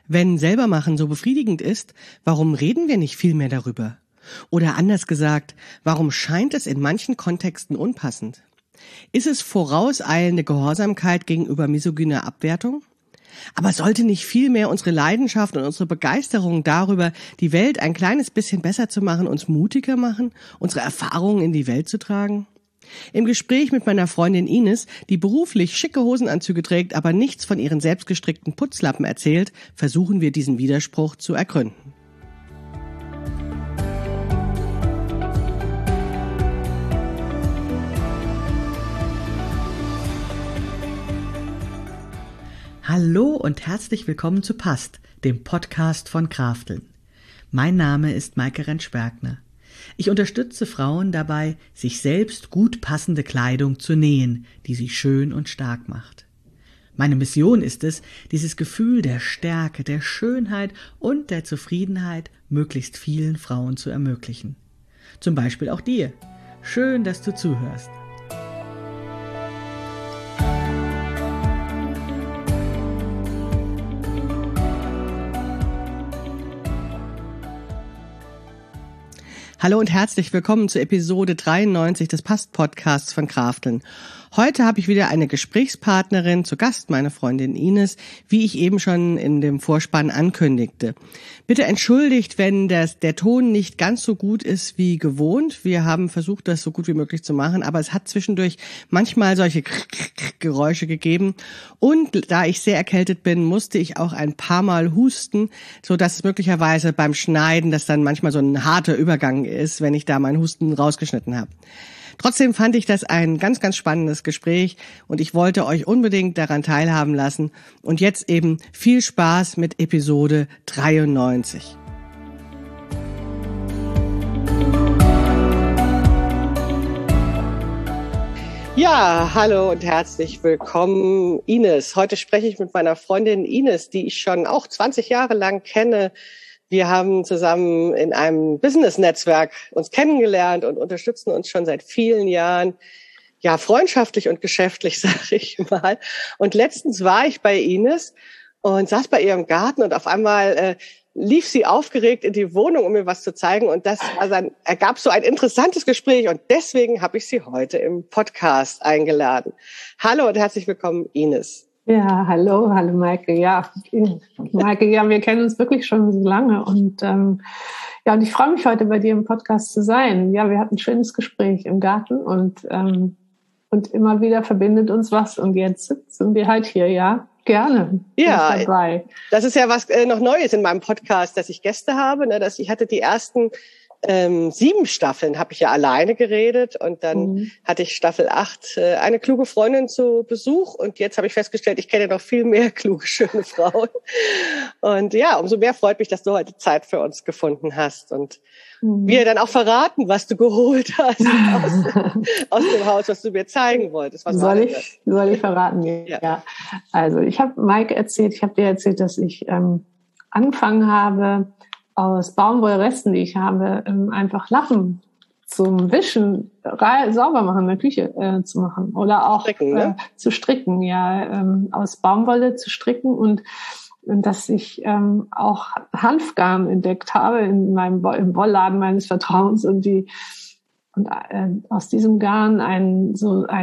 Wenn Selbermachen so befriedigend ist, warum reden wir nicht viel mehr darüber? Oder anders gesagt, warum scheint es in manchen Kontexten unpassend? Ist es vorauseilende Gehorsamkeit gegenüber misogyner Abwertung? Aber sollte nicht vielmehr unsere Leidenschaft und unsere Begeisterung darüber, die Welt ein kleines bisschen besser zu machen, uns mutiger machen, unsere Erfahrungen in die Welt zu tragen? Im Gespräch mit meiner Freundin Ines, die beruflich schicke Hosenanzüge trägt, aber nichts von ihren selbstgestrickten Putzlappen erzählt, versuchen wir diesen Widerspruch zu ergründen. Hallo und herzlich willkommen zu Passt, dem Podcast von Krafteln. Mein Name ist Maike Rentsch-Bergner. Ich unterstütze Frauen dabei, sich selbst gut passende Kleidung zu nähen, die sie schön und stark macht. Meine Mission ist es, dieses Gefühl der Stärke, der Schönheit und der Zufriedenheit möglichst vielen Frauen zu ermöglichen. Zum Beispiel auch dir. Schön, dass du zuhörst. Hallo und herzlich willkommen zur Episode 93 des Passt-Podcasts von Krafteln. Heute habe ich wieder eine Gesprächspartnerin zu Gast, meine Freundin Ines, wie ich eben schon in dem Vorspann ankündigte. Bitte entschuldigt, wenn der Ton nicht ganz so gut ist wie gewohnt. Wir haben versucht, das so gut wie möglich zu machen, aber es hat zwischendurch manchmal solche Geräusche gegeben. Und da ich sehr erkältet bin, musste ich auch ein paar Mal husten, so dass es möglicherweise beim Schneiden, das dann manchmal so ein harter Übergang ist, wenn ich da meinen Husten rausgeschnitten habe. Trotzdem fand ich das ein ganz, ganz spannendes Gespräch und ich wollte euch unbedingt daran teilhaben lassen. Und jetzt eben viel Spaß mit Episode 93. Ja, hallo und herzlich willkommen, Ines. Heute spreche ich mit meiner Freundin Ines, die ich schon auch 20 Jahre lang kenne. Wir haben zusammen in einem Business-Netzwerk uns kennengelernt und unterstützen uns schon seit vielen Jahren, ja, freundschaftlich und geschäftlich, sage ich mal. Und letztens war ich bei Ines und saß bei ihr im Garten und auf einmal lief sie aufgeregt in die Wohnung, um mir was zu zeigen. Und das ergab so ein interessantes Gespräch und deswegen habe ich sie heute im Podcast eingeladen. Hallo und herzlich willkommen, Ines. Ja, hallo Maike. Ja, Maike, ja, wir kennen uns wirklich schon so lange und und ich freue mich heute bei dir im Podcast zu sein. Ja, wir hatten ein schönes Gespräch im Garten und immer wieder verbindet uns was und jetzt sitzen wir halt hier, ja, gerne. Ja, dabei. Das ist ja was noch Neues in meinem Podcast, dass ich Gäste habe, ne, dass ich hatte die ersten 7 Staffeln habe ich ja alleine geredet und dann hatte ich Staffel 8 eine kluge Freundin zu Besuch und jetzt habe ich festgestellt, ich kenne noch viel mehr kluge, schöne Frauen. Und ja, umso mehr freut mich, dass du heute Zeit für uns gefunden hast und wir dann auch verraten, was du geholt hast aus dem Haus, was du mir zeigen wolltest. Was soll ich verraten? Ja. Also ich habe dir erzählt, dass ich angefangen habe, aus Baumwollresten, die ich habe, einfach Lappen zum Wischen, sauber machen in der Küche zu machen oder auch zu stricken, ja, aus Baumwolle zu stricken und dass ich auch Hanfgarn entdeckt habe im Wollladen meines Vertrauens und aus diesem Garn ein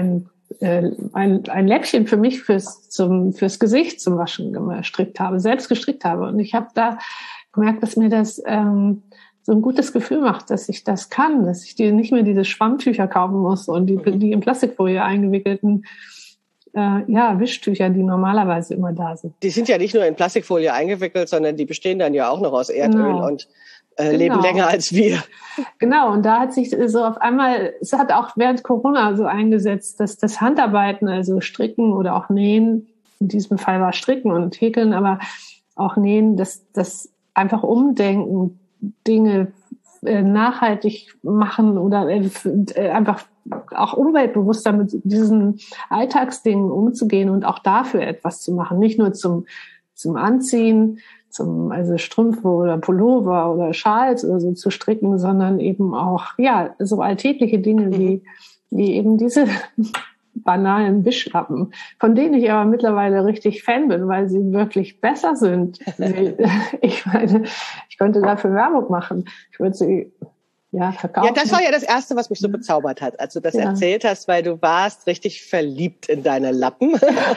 Läppchen für mich fürs Gesicht zum Waschen selbst gestrickt habe und ich habe da gemerkt, dass mir das so ein gutes Gefühl macht, dass ich das kann, dass ich nicht mehr diese Schwammtücher kaufen muss und die in Plastikfolie eingewickelten Wischtücher, die normalerweise immer da sind. Die sind ja nicht nur in Plastikfolie eingewickelt, sondern die bestehen dann ja auch noch aus Erdöl und leben länger als wir. Genau, und da hat sich so auf einmal, es hat auch während Corona so eingesetzt, dass das Handarbeiten, also Stricken oder auch Nähen, in diesem Fall war Stricken und Häkeln, aber auch Nähen, das einfach umdenken, Dinge nachhaltig machen oder einfach auch umweltbewusster mit diesen Alltagsdingen umzugehen und auch dafür etwas zu machen. Nicht nur zum Anziehen, also Strümpfe oder Pullover oder Schals oder so zu stricken, sondern eben auch, ja, so alltägliche Dinge wie eben banalen Wischlappen, von denen ich aber mittlerweile richtig Fan bin, weil sie wirklich besser sind. Ich meine, ich könnte dafür Werbung machen. Ich würde sie verkaufen. Ja, das war ja das Erste, was mich so bezaubert hat, als du das erzählt hast, weil du warst richtig verliebt in deine Lappen.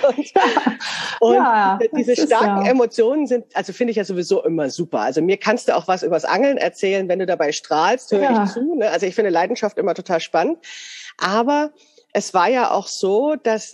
Und diese starken Emotionen sind, also finde ich ja sowieso immer super. Also mir kannst du auch was übers Angeln erzählen, wenn du dabei strahlst, höre ich zu. Ne? Also ich finde Leidenschaft immer total spannend. Aber es war ja auch so, dass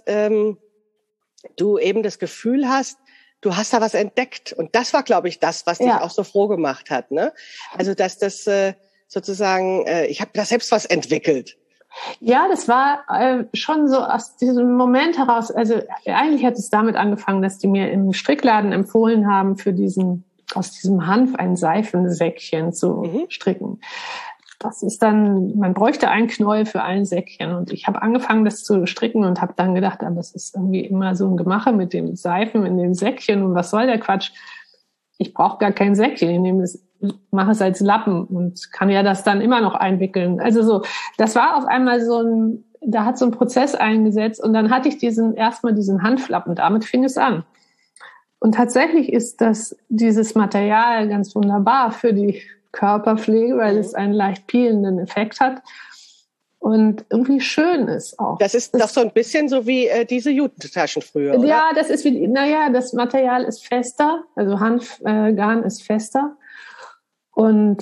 du eben das Gefühl hast, du hast da was entdeckt. Und das war, glaube ich, das, was dich auch so froh gemacht hat. Ne? Also dass das sozusagen, ich habe da selbst was entwickelt. Ja, das war schon so aus diesem Moment heraus. Also eigentlich hat es damit angefangen, dass die mir im Strickladen empfohlen haben, aus diesem Hanf ein Seifensäckchen zu stricken. Das ist dann, man bräuchte ein Knäuel für ein Säckchen. Und ich habe angefangen, das zu stricken und habe dann gedacht, aber es ist irgendwie immer so ein Gemache mit dem Seifen in dem Säckchen. Und was soll der Quatsch? Ich brauche gar kein Säckchen. Ich mache es als Lappen und kann ja das dann immer noch einwickeln. Also so, das war auf einmal da hat so ein Prozess eingesetzt und dann hatte ich erstmal diesen Hanflappen. Damit fing es an. Und tatsächlich ist dieses Material ganz wunderbar für die Körperpflege, weil es einen leicht peelenden Effekt hat und irgendwie schön ist auch. Das ist doch so ein bisschen so wie diese Jutentaschen früher, oder? Ja, das Material ist fester, also Hanfgarn ist fester und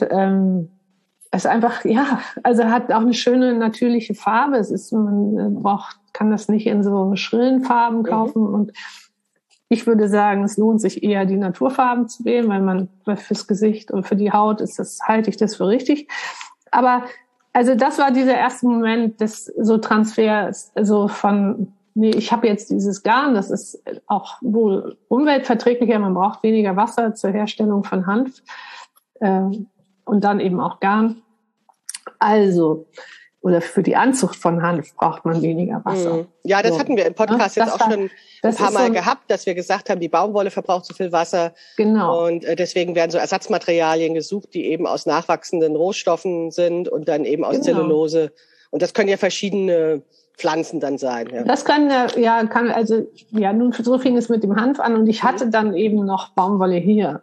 es einfach, also hat auch eine schöne natürliche Farbe. Man kann das nicht in so schrillen Farben kaufen und ich würde sagen, es lohnt sich eher, die Naturfarben zu wählen, weil fürs Gesicht und für die Haut halte ich das für richtig. Aber also das war dieser erste Moment des so Transfers, also ich habe jetzt dieses Garn, das ist auch wohl umweltverträglicher, man braucht weniger Wasser zur Herstellung von Hanf und dann eben auch Garn. Also, oder für die Anzucht von Hanf braucht man weniger Wasser. Ja, das hatten wir im Podcast jetzt auch schon ein paar Mal gehabt, dass wir gesagt haben, die Baumwolle verbraucht zu viel Wasser. Genau. Und deswegen werden so Ersatzmaterialien gesucht, die eben aus nachwachsenden Rohstoffen sind und dann eben aus Zellulose. Und das können ja verschiedene Pflanzen dann sein. Ja. Das nun so fing es mit dem Hanf an und ich hatte dann eben noch Baumwolle hier.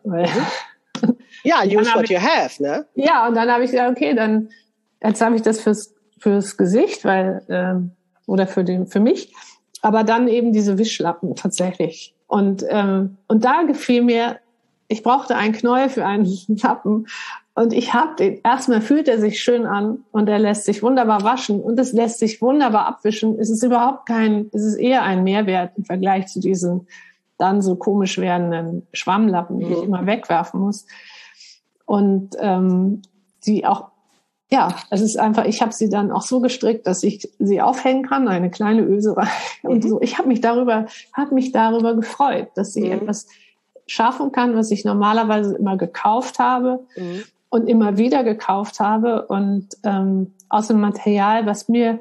Ja, use what you have, ne? Ja, und dann habe ich gesagt, okay, jetzt habe ich das fürs Gesicht, oder für mich, aber dann eben diese Wischlappen tatsächlich. Und da gefiel mir, ich brauchte ein Knäuel für einen Lappen und erstmal fühlt er sich schön an und er lässt sich wunderbar waschen und es lässt sich wunderbar abwischen. Es ist eher ein Mehrwert im Vergleich zu diesen dann so komisch werdenden Schwammlappen, die ich immer wegwerfen muss. Und die auch, es ist einfach, ich habe sie dann auch so gestrickt, dass ich sie aufhängen kann, eine kleine Öserei. Und so, ich habe mich darüber gefreut, dass sie etwas schaffen kann, was ich normalerweise immer gekauft habe und immer wieder gekauft habe und aus einem Material, was mir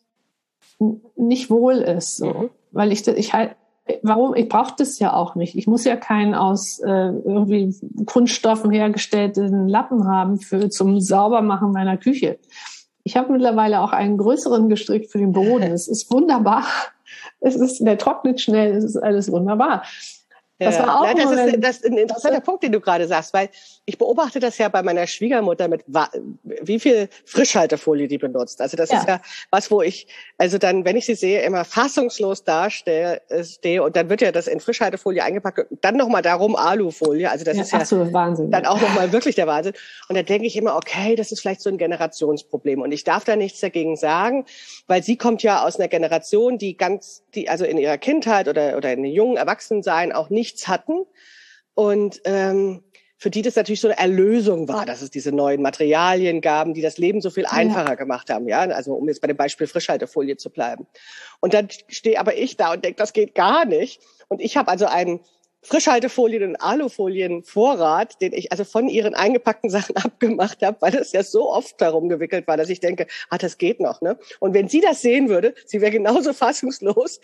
nicht wohl ist, so. Weil ich brauche das ja auch nicht. Ich muss ja keinen aus irgendwie Kunststoffen hergestellten Lappen haben zum Saubermachen meiner Küche. Ich habe mittlerweile auch einen größeren gestrickt für den Boden. Es ist wunderbar. Der trocknet schnell. Es ist alles wunderbar. Das war auch das ist ein interessanter Punkt, den du gerade sagst, weil ich beobachte das ja bei meiner Schwiegermutter wie viel Frischhaltefolie die benutzt. Also das ist ja was, wo ich, also dann, wenn ich sie sehe, immer fassungslos stehe und dann wird ja das in Frischhaltefolie eingepackt und dann nochmal darum Alufolie. Also das ist Wahnsinn, dann auch nochmal wirklich der Wahnsinn. Und dann denke ich immer, okay, das ist vielleicht so ein Generationsproblem und ich darf da nichts dagegen sagen, weil sie kommt ja aus einer Generation, die also in ihrer Kindheit oder in den jungen Erwachsenensein auch nichts hatten und für die das natürlich so eine Erlösung war, dass es diese neuen Materialien gaben, die das Leben so viel einfacher gemacht haben, ja, also um jetzt bei dem Beispiel Frischhaltefolie zu bleiben. Und dann stehe aber ich da und denke, das geht gar nicht. Und ich habe also einen Frischhaltefolien- und Alufolienvorrat, den ich also von ihren eingepackten Sachen abgemacht habe, weil das ja so oft darum gewickelt war, dass ich denke, das geht noch, ne? Und wenn sie das sehen würde, sie wäre genauso fassungslos,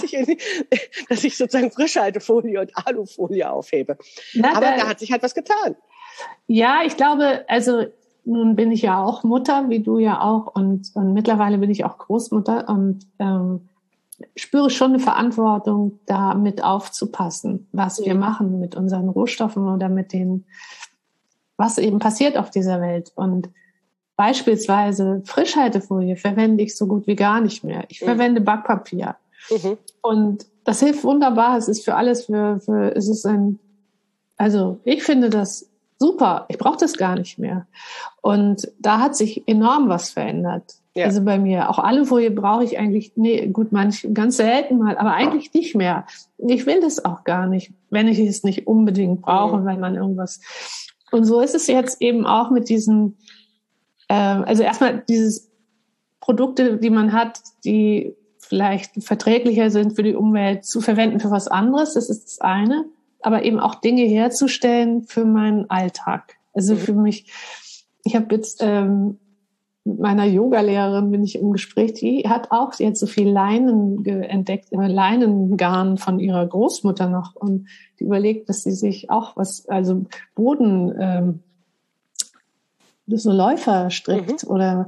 dass ich sozusagen Frischhaltefolie und Alufolie aufhebe. Aber da hat sich halt was getan. Ja, ich glaube, also nun bin ich ja auch Mutter, wie du ja auch, und mittlerweile bin ich auch Großmutter und spüre schon eine Verantwortung, da mit aufzupassen, was wir machen mit unseren Rohstoffen oder mit den, was eben passiert auf dieser Welt. Und beispielsweise Frischhaltefolie verwende ich so gut wie gar nicht mehr. Ich verwende Backpapier. Und das hilft wunderbar. Es ist für alles, es ist also ich finde das super. Ich brauche das gar nicht mehr. Und da hat sich enorm was verändert. Ja. Also bei mir. Auch Alufolie brauche ich eigentlich, ganz selten mal, aber eigentlich nicht mehr. Ich will das auch gar nicht, wenn ich es nicht unbedingt brauche, weil man irgendwas. Und so ist es jetzt eben auch mit diesen, also erstmal dieses Produkte, die man hat, die vielleicht verträglicher sind für die Umwelt, zu verwenden für was anderes. Das ist das eine. Aber eben auch Dinge herzustellen für meinen Alltag. Also für mich, ich habe jetzt mit meiner Yogalehrerin bin ich im Gespräch, die hat auch jetzt so viel Leinen entdeckt, Leinengarn von ihrer Großmutter noch, und die überlegt, dass sie sich auch Boden, so Läufer strickt oder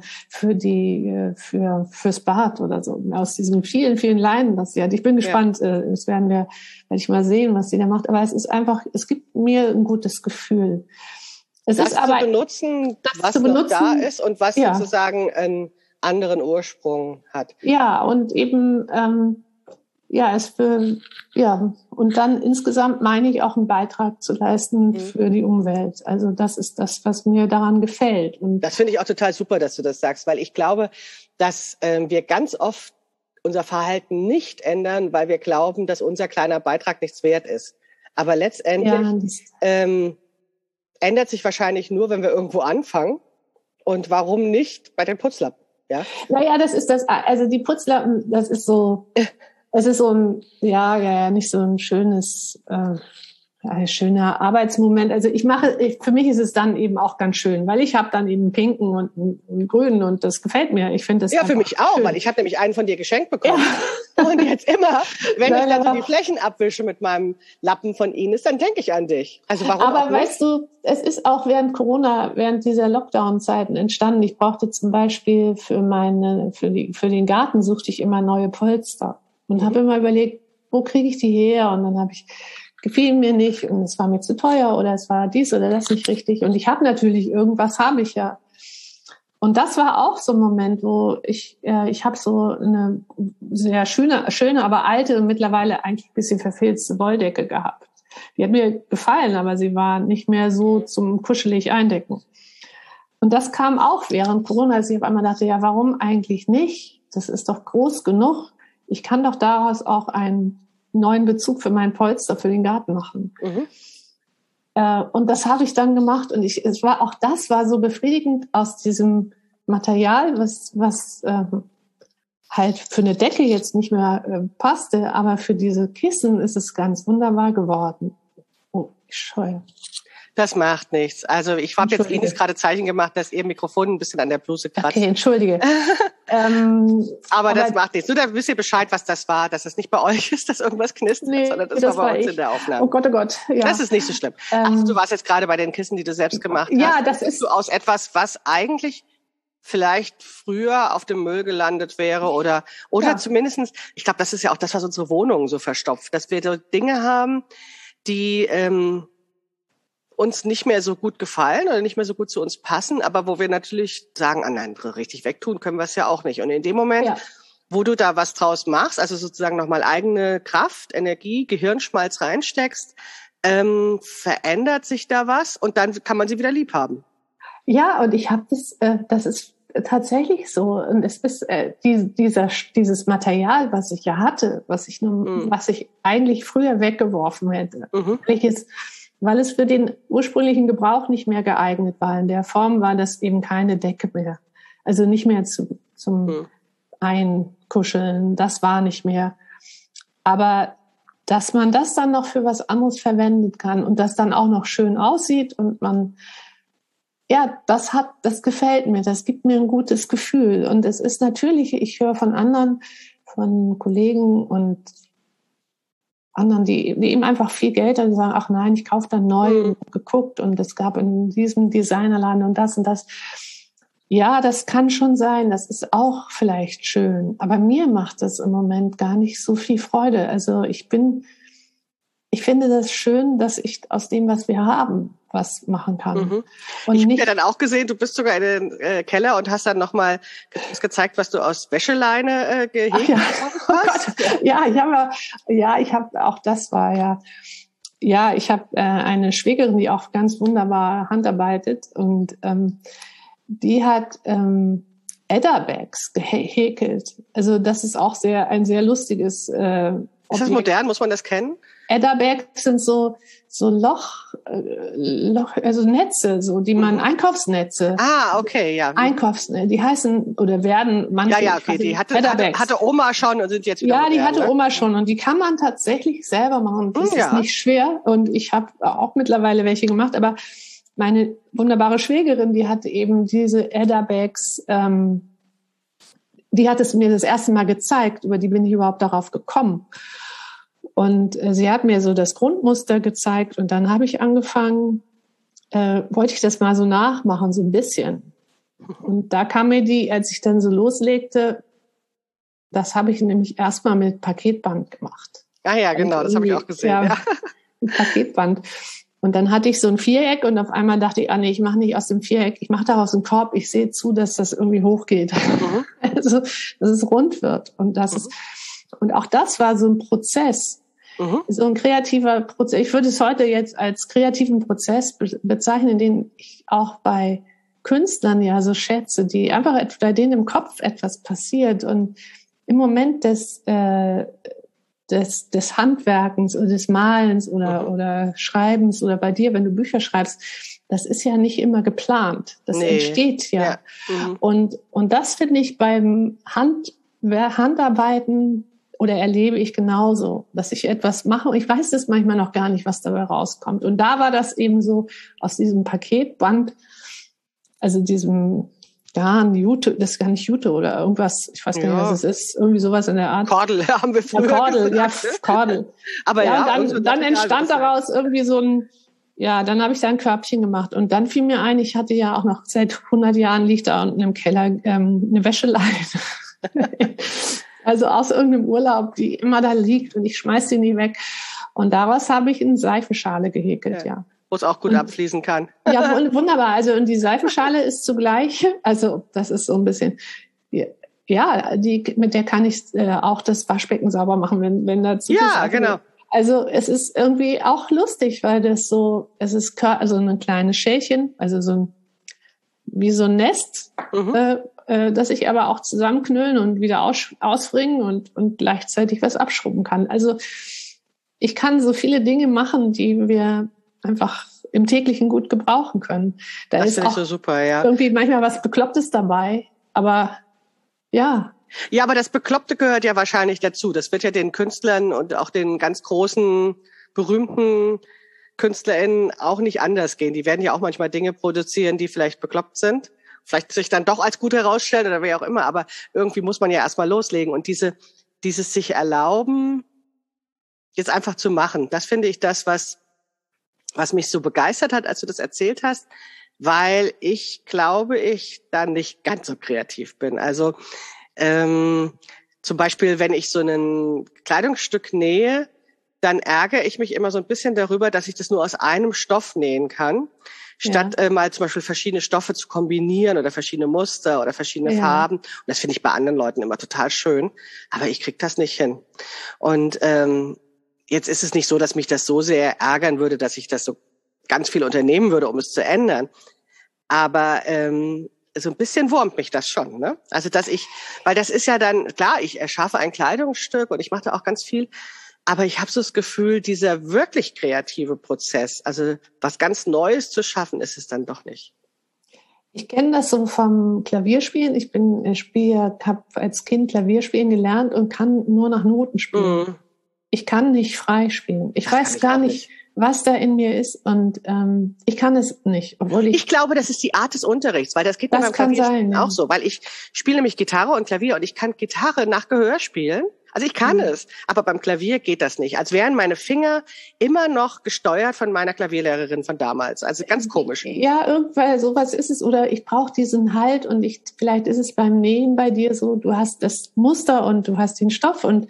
fürs Bad oder so, aus diesen vielen, vielen Leinen, was sie hat. Ich bin gespannt, das werde ich mal sehen, was sie da macht, aber es ist einfach, es gibt mir ein gutes Gefühl. Das zu benutzen, was noch da ist und was sozusagen einen anderen Ursprung hat. Ja, und eben, und dann insgesamt meine ich auch einen Beitrag zu leisten für die Umwelt. Also das ist das, was mir daran gefällt. Und das finde ich auch total super, dass du das sagst, weil ich glaube, dass wir ganz oft unser Verhalten nicht ändern, weil wir glauben, dass unser kleiner Beitrag nichts wert ist. Aber letztendlich ändert sich wahrscheinlich nur, wenn wir irgendwo anfangen. Und warum nicht bei den Putzlappen? Ja? Naja, das ist das, also die Putzlappen, das ist so, es ist so ein, nicht so ein schönes, schöner Arbeitsmoment. Also für mich ist es dann eben auch ganz schön, weil ich habe dann eben einen pinken und einen grünen und das gefällt mir. Ich finde das für mich auch, schön. Weil ich habe nämlich einen von dir geschenkt bekommen. Ja. Und jetzt immer, wenn ich dann so die Flächen abwische mit meinem Lappen von Ines, dann denke ich an dich. Also warum Aber auch nicht? weißt du, es ist auch während dieser Lockdown-Zeiten entstanden. Ich brauchte zum Beispiel für den Garten suchte ich immer neue Polster und habe immer überlegt, wo kriege ich die her? Und dann gefiel mir nicht und es war mir zu teuer oder es war dies oder das nicht richtig. Und ich habe natürlich habe ich ja. Und das war auch so ein Moment, wo ich habe so eine sehr schöne, aber alte, mittlerweile eigentlich ein bisschen verfilzte Wolldecke gehabt. Die hat mir gefallen, aber sie war nicht mehr so zum kuschelig eindecken. Und das kam auch während Corona, als ich auf einmal dachte, ja, warum eigentlich nicht? Das ist doch groß genug. Ich kann doch daraus auch einen neuen Bezug für meinen Polster, für den Garten machen. Und das habe ich dann gemacht und das war so befriedigend aus diesem Material, was halt für eine Decke jetzt nicht mehr passte, aber für diese Kissen ist es ganz wunderbar geworden. Oh, ich scheue. Das macht nichts. Also ich habe jetzt Ines gerade Zeichen gemacht, dass ihr Mikrofon ein bisschen an der Bluse kratzt. Okay, entschuldige. aber das macht nichts. Nur da wisst ihr Bescheid, was das war, dass es nicht bei euch ist, dass irgendwas knistert, sondern das war bei uns in der Aufnahme. Oh Gott, oh Gott. Ja. Das ist nicht so schlimm. Also du warst jetzt gerade bei den Kissen, die du selbst gemacht hast. Ja, das ist so aus etwas, was eigentlich vielleicht früher auf dem Müll gelandet wäre oder zumindestens, ich glaube, das ist ja auch das, was unsere Wohnungen so verstopft, dass wir so Dinge haben, die uns nicht mehr so gut gefallen oder nicht mehr so gut zu uns passen, aber wo wir natürlich sagen, nein, richtig wegtun können wir es ja auch nicht. Und in dem Moment, wo du da was draus machst, also sozusagen nochmal eigene Kraft, Energie, Gehirnschmalz reinsteckst, verändert sich da was und dann kann man sie wieder lieb haben. Ja, und ich habe das ist tatsächlich so. Und es ist dieses Material, was ich ja hatte, was ich eigentlich früher weggeworfen hätte, weil es für den ursprünglichen Gebrauch nicht mehr geeignet war. In der Form war das eben keine Decke mehr. Also nicht mehr zum Einkuscheln. Das war nicht mehr. Aber dass man das dann noch für was anderes verwenden kann und das dann auch noch schön aussieht und man, das gefällt mir. Das gibt mir ein gutes Gefühl. Und es ist natürlich, ich höre von Kollegen und anderen, die eben einfach viel Geld haben, die sagen, ach nein, ich kaufe dann neu und geguckt und es gab in diesem Designerladen und das und das. Ja, das kann schon sein. Das ist auch vielleicht schön. Aber mir macht das im Moment gar nicht so viel Freude. Also ich finde das schön, dass ich aus dem, was wir haben, was machen kann. Mhm. Und Ich habe nicht, ja dann auch gesehen, du bist sogar in den Keller und hast dann nochmal gezeigt, was du aus Wäscheleine gehegt ja. hast. Ich habe auch das war ja, ich habe eine Schwägerin, die auch ganz wunderbar handarbeitet und die hat Edda-Bags gehäkelt. Also das ist auch ein sehr lustiges Ist das modern? Muss man das kennen? Edda-Bags sind so Loch, also Netze, so die man Einkaufsnetze. Ah, okay, ja. Einkaufsnetze, die heißen oder werden manche. Ja, okay, die hatte Oma schon und sind jetzt wieder modern, die hatte ne? Oma schon und die kann man tatsächlich selber machen. Das ist nicht schwer und ich habe auch mittlerweile welche gemacht, aber meine wunderbare Schwägerin, die hatte eben diese Edda-Bags, die hat es mir das erste Mal gezeigt, über die bin ich überhaupt darauf gekommen. Und sie hat mir so das Grundmuster gezeigt und dann habe ich angefangen, wollte ich das mal so nachmachen, so ein bisschen. Und da kam mir als ich dann so loslegte, das habe ich nämlich erstmal mit Paketband gemacht. Ah ja, genau, das habe ich auch gesehen. Ja. Mit Paketband. Und dann hatte ich so ein Viereck und auf einmal dachte ich, nee, ich mache nicht aus dem Viereck, ich mache daraus einen Korb, ich sehe zu, dass das irgendwie hochgeht. Mhm. Also, dass es rund wird. Und und auch das war so ein Prozess. So ein kreativer Prozess. Ich würde es heute jetzt als kreativen Prozess bezeichnen, den ich auch bei Künstlern ja so schätze, die einfach bei denen im Kopf etwas passiert und im Moment des Handwerkens oder des Malens oder Schreibens oder bei dir, wenn du Bücher schreibst, das ist ja nicht immer geplant. Das entsteht ja. Und das finde ich beim Handarbeiten oder erlebe ich genauso, dass ich etwas mache und ich weiß das manchmal noch gar nicht, was dabei rauskommt. Und da war das eben so aus diesem Paketband, also diesem Garn, Jute, das ist gar nicht Jute oder irgendwas, ich weiß gar nicht, was es ist, irgendwie sowas in der Art. Kordel haben wir früher gesagt. Kordel. Aber dann entstand daraus irgendwie so ein, dann habe ich da ein Körbchen gemacht und dann fiel mir ein, ich hatte ja auch noch seit 100 Jahren liegt da unten im Keller eine Wäscheleine. Also aus irgendeinem Urlaub, die immer da liegt und ich schmeiß die nie weg. Und daraus habe ich eine Seifenschale gehäkelt, Wo es auch gut abfließen kann. Ja, wunderbar. Also und die Seifenschale ist zugleich, also das ist so ein bisschen, mit der kann ich auch das Waschbecken sauber machen, wenn da zu viel Seife genau. Wird. Also es ist irgendwie auch lustig, weil es ist also ein kleines Schälchen, also wie so ein Nest, das ich aber auch zusammenknüllen und wieder ausbringen und gleichzeitig was abschrubben kann. Also ich kann so viele Dinge machen, die wir einfach im täglichen gut gebrauchen können. Da ist auch so super, irgendwie manchmal was Beklopptes dabei, aber ja. Ja, aber das Bekloppte gehört ja wahrscheinlich dazu. Das wird ja den Künstlern und auch den ganz großen, berühmten KünstlerInnen auch nicht anders gehen. Die werden ja auch manchmal Dinge produzieren, die vielleicht bekloppt sind. Vielleicht sich dann doch als gut herausstellen oder wie auch immer. Aber irgendwie muss man ja erstmal loslegen. Und dieses sich erlauben, jetzt einfach zu machen, das finde ich das, was mich so begeistert hat, als du das erzählt hast, weil ich glaube, ich da nicht ganz so kreativ bin. Also zum Beispiel, wenn ich so ein Kleidungsstück nähe, dann ärgere ich mich immer so ein bisschen darüber, dass ich das nur aus einem Stoff nähen kann, statt mal zum Beispiel verschiedene Stoffe zu kombinieren oder verschiedene Muster oder verschiedene Farben. Und das finde ich bei anderen Leuten immer total schön, aber ich kriege das nicht hin. Und jetzt ist es nicht so, dass mich das so sehr ärgern würde, dass ich das so ganz viel unternehmen würde, um es zu ändern. Aber so ein bisschen wurmt mich das schon, ne? Also weil das ist ja dann, klar, ich erschaffe ein Kleidungsstück und ich mache da auch ganz viel, aber ich habe so das Gefühl, dieser wirklich kreative Prozess, also was ganz Neues zu schaffen, ist es dann doch nicht. Ich kenne das so vom Klavierspielen. Ich habe als Kind Klavierspielen gelernt und kann nur nach Noten spielen. Ich kann nicht frei spielen. Ich weiß gar nicht, was da in mir ist und ich kann es nicht. Obwohl ich glaube, das ist die Art des Unterrichts, weil das geht mir beim Klavierspielen auch so, weil ich spiele nämlich Gitarre und Klavier und ich kann Gitarre nach Gehör spielen, Also ich kann es, aber beim Klavier geht das nicht. Als wären meine Finger immer noch gesteuert von meiner Klavierlehrerin von damals. Also ganz komisch. Ja, irgendwann sowas ist es. Oder ich brauche diesen Halt und vielleicht ist es beim Nähen bei dir so, du hast das Muster und du hast den Stoff und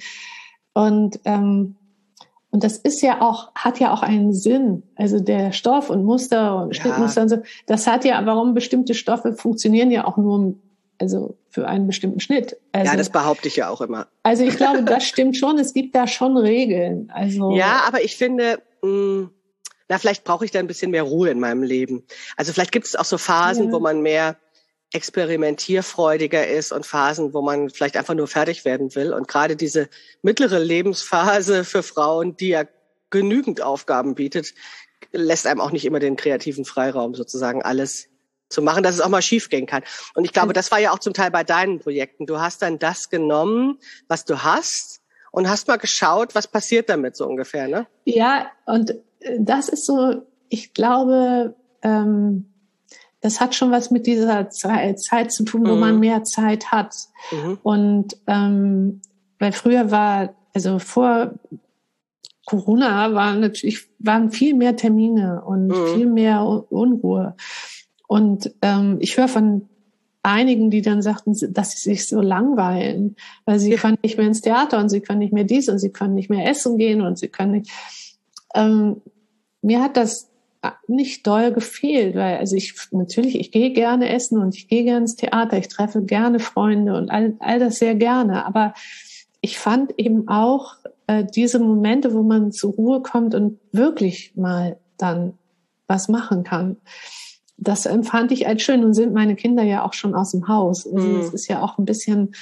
das ist ja auch, hat ja auch einen Sinn. Also der Stoff und Muster und Schnittmuster und so, das hat ja, warum bestimmte Stoffe funktionieren ja auch nur also für einen bestimmten Schnitt. Also, ja, das behaupte ich ja auch immer. Also ich glaube, das stimmt schon. Es gibt da schon Regeln. Also ja, aber ich finde, vielleicht brauche ich da ein bisschen mehr Ruhe in meinem Leben. Also vielleicht gibt es auch so Phasen, wo man mehr experimentierfreudiger ist und Phasen, wo man vielleicht einfach nur fertig werden will. Und gerade diese mittlere Lebensphase für Frauen, die ja genügend Aufgaben bietet, lässt einem auch nicht immer den kreativen Freiraum, sozusagen alles zu machen, dass es auch mal schief gehen kann. Und ich glaube, das war ja auch zum Teil bei deinen Projekten. Du hast dann das genommen, was du hast, und hast mal geschaut, was passiert damit so ungefähr, ne? Ja, und das ist so, ich glaube, das hat schon was mit dieser Zeit zu tun, wo man mehr Zeit hat. Und weil früher vor Corona waren viel mehr Termine und viel mehr Unruhe. Und ich höre von einigen, die dann sagten, dass sie sich so langweilen, weil sie können nicht mehr ins Theater und sie können nicht mehr dies und sie können nicht mehr essen gehen und sie können nicht. Mir hat das nicht doll gefehlt, weil ich gehe gerne essen und ich gehe gerne ins Theater, ich treffe gerne Freunde und all das sehr gerne. Aber ich fand eben auch diese Momente, wo man zur Ruhe kommt und wirklich mal dann was machen kann. Das empfand ich als schön. Nun sind meine Kinder ja auch schon aus dem Haus. Also es ist ja auch ein bisschen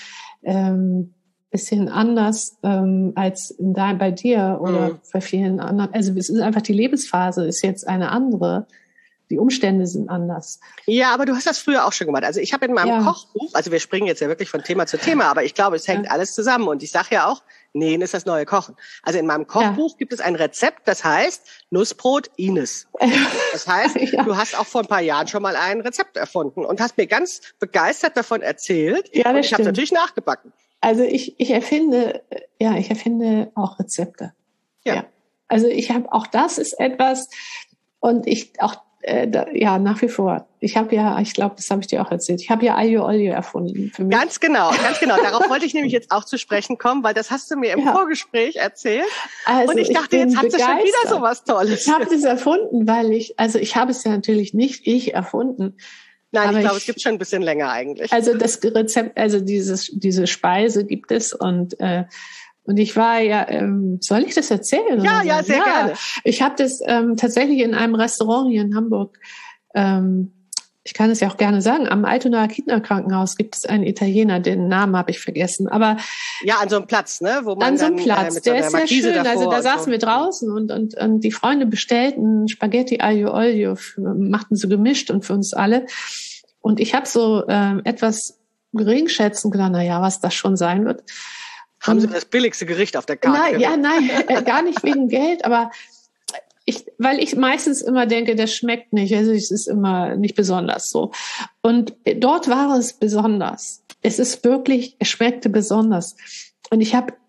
anders als bei dir oder bei vielen anderen. Also es ist einfach, die Lebensphase ist jetzt eine andere. Die Umstände sind anders. Ja, aber du hast das früher auch schon gemacht. Also ich habe in meinem Kochbuch, also wir springen jetzt ja wirklich von Thema zu Thema, aber ich glaube, es hängt alles zusammen. Und ich sage ja auch, Nähen ist das neue Kochen. Also in meinem Kochbuch gibt es ein Rezept, das heißt Nussbrot Ines. Das heißt, du hast auch vor ein paar Jahren schon mal ein Rezept erfunden und hast mir ganz begeistert davon erzählt. Ja, und ich habe natürlich nachgebacken. Also ich erfinde auch Rezepte. Ja. Also das ist etwas, und nach wie vor. Ich glaube, das habe ich dir auch erzählt. Ich habe ja Aglio Olio erfunden für mich. Ganz genau. Darauf wollte ich nämlich jetzt auch zu sprechen kommen, weil das hast du mir im Vorgespräch erzählt. Also und ich dachte, jetzt hat sie schon wieder so was Tolles. Ich habe das erfunden, ich habe es ja natürlich nicht erfunden. Nein, aber ich glaube, es gibt schon ein bisschen länger eigentlich. Also das Rezept, diese Speise gibt es und ich war soll ich das erzählen? Ja, sehr gerne. Ich habe das tatsächlich in einem Restaurant hier in Hamburg, ich kann es ja auch gerne sagen, am Altonaer Kinderkrankenhaus gibt es einen Italiener, den Namen habe ich vergessen. Aber ja, an so einem Platz, ne? Wo man an so einem Platz, der ist sehr schön. Also da saßen wir draußen und die Freunde bestellten Spaghetti Aglio Olio, machten so gemischt und für uns alle. Und ich habe so etwas geringschätzend gedacht, was das schon sein wird. Haben Sie das billigste Gericht auf der Karte? Nein, gar nicht wegen Geld, aber weil ich meistens immer denke, das schmeckt nicht, also es ist immer nicht besonders so. Und dort war es besonders. Es schmeckte besonders. Und ich habe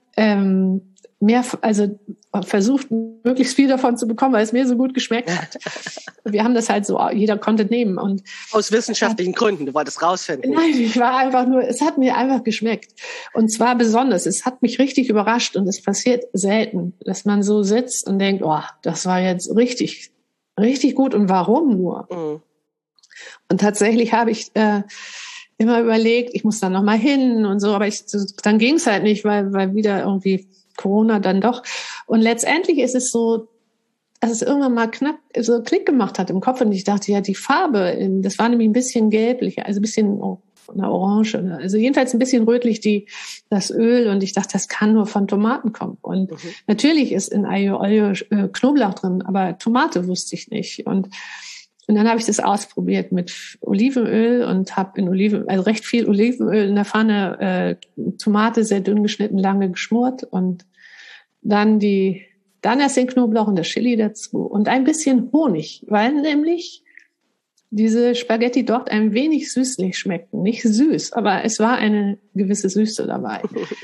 versucht, möglichst viel davon zu bekommen, weil es mir so gut geschmeckt hat. Wir haben das halt so, jeder konnte nehmen. Und aus wissenschaftlichen Gründen, du wolltest rausfinden. Nein, es hat mir einfach geschmeckt. Und zwar besonders, es hat mich richtig überrascht und es passiert selten, dass man so sitzt und denkt, das war jetzt richtig, richtig gut und warum nur? Und tatsächlich habe ich immer überlegt, ich muss da noch mal hin und so, aber dann ging es halt nicht, weil wieder irgendwie Corona dann doch. Und letztendlich ist es so, dass es irgendwann mal knapp so Klick gemacht hat im Kopf und ich dachte, die Farbe, das war nämlich ein bisschen gelblich, also ein bisschen orange, also jedenfalls ein bisschen rötlich das Öl und ich dachte, das kann nur von Tomaten kommen. Und natürlich ist in Aglio Olio Knoblauch drin, aber Tomate wusste ich nicht. Und dann habe ich das ausprobiert mit Olivenöl und habe recht viel Olivenöl in der Pfanne, Tomate sehr dünn geschnitten, lange geschmort und dann erst den Knoblauch und das Chili dazu und ein bisschen Honig, weil nämlich diese Spaghetti dort ein wenig süßlich schmeckten. Nicht süß, aber es war eine gewisse Süße dabei.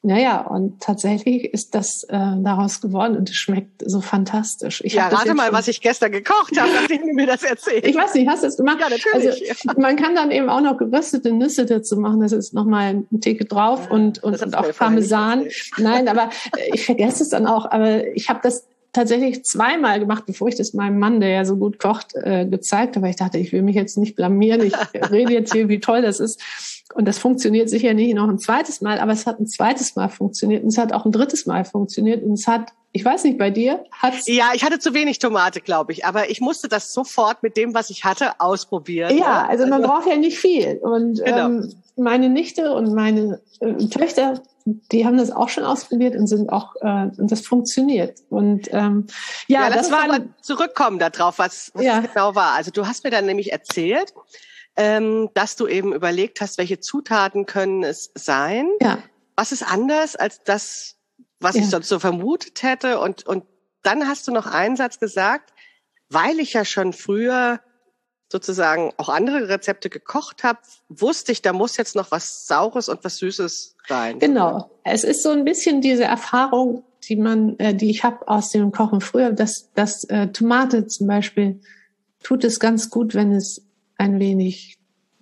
Naja, und tatsächlich ist das daraus geworden und es schmeckt so fantastisch. Rate mal, was ich gestern gekocht habe, nachdem du mir das erzählst. Ich weiß nicht, hast du es gemacht? Ja, natürlich. Also, man kann dann eben auch noch geröstete Nüsse dazu machen. Das ist nochmal ein Ticket drauf und auch Parmesan. Nein, aber ich vergesse es dann auch. Aber ich habe das tatsächlich zweimal gemacht, bevor ich das meinem Mann, der ja so gut kocht, gezeigt habe. Weil ich dachte, ich will mich jetzt nicht blamieren. Ich rede jetzt hier, wie toll das ist. Und das funktioniert sicher nicht noch ein zweites Mal, aber es hat ein zweites Mal funktioniert und es hat auch ein drittes Mal funktioniert und es hat, ich weiß nicht, bei dir hat's. Ja, ich hatte zu wenig Tomate, glaube ich, aber ich musste das sofort mit dem, was ich hatte, ausprobieren. Ja, also man braucht ja nicht viel. Und genau. Meine Nichte und meine Töchter, die haben das auch schon ausprobiert und sind auch und das funktioniert. Und das war aber zurückkommen darauf, was genau war. Also du hast mir dann nämlich erzählt, dass du eben überlegt hast, welche Zutaten können es sein. Ja. Was ist anders als das, was ich sonst so vermutet hätte? Und dann hast du noch einen Satz gesagt, weil ich ja schon früher sozusagen auch andere Rezepte gekocht habe, wusste ich, da muss jetzt noch was Saures und was Süßes rein. Genau. Es ist so ein bisschen diese Erfahrung, die ich habe aus dem Kochen früher, dass Tomate zum Beispiel tut es ganz gut, wenn sie ein wenig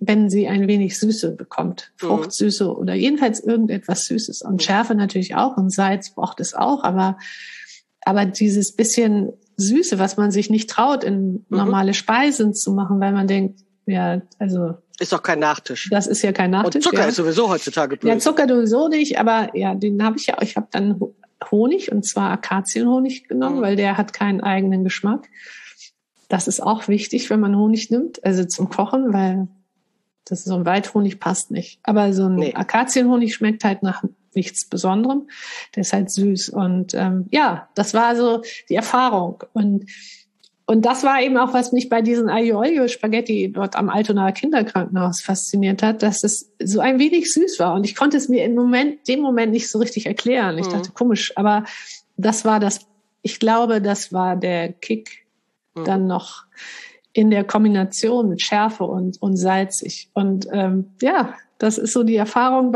Süße bekommt. Fruchtsüße oder jedenfalls irgendetwas Süßes. Und Schärfe natürlich auch und Salz braucht es auch, aber dieses bisschen Süße, was man sich nicht traut, in normale Speisen zu machen, weil man denkt, ja, also... Ist doch kein Nachtisch. Das ist ja kein Nachtisch. Und Zucker ist sowieso heutzutage böse. Ja, Zucker sowieso nicht, aber ja, den habe ich ja. Ich habe dann Honig, und zwar Akazienhonig genommen, weil der hat keinen eigenen Geschmack. Das ist auch wichtig, wenn man Honig nimmt, also zum Kochen, weil das so ein Waldhonig passt nicht. Aber so ein Akazienhonig schmeckt halt nach nichts Besonderem. Der ist halt süß. Und das war so die Erfahrung. Und das war eben auch, was mich bei diesen Aglio-Olio-Spaghetti dort am Altonaer Kinderkrankenhaus fasziniert hat, dass es so ein wenig süß war. Und ich konnte es mir dem Moment nicht so richtig erklären. Ich dachte, komisch. Aber ich glaube, das war der Kick dann noch in der Kombination mit Schärfe und salzig. Und das ist so die Erfahrung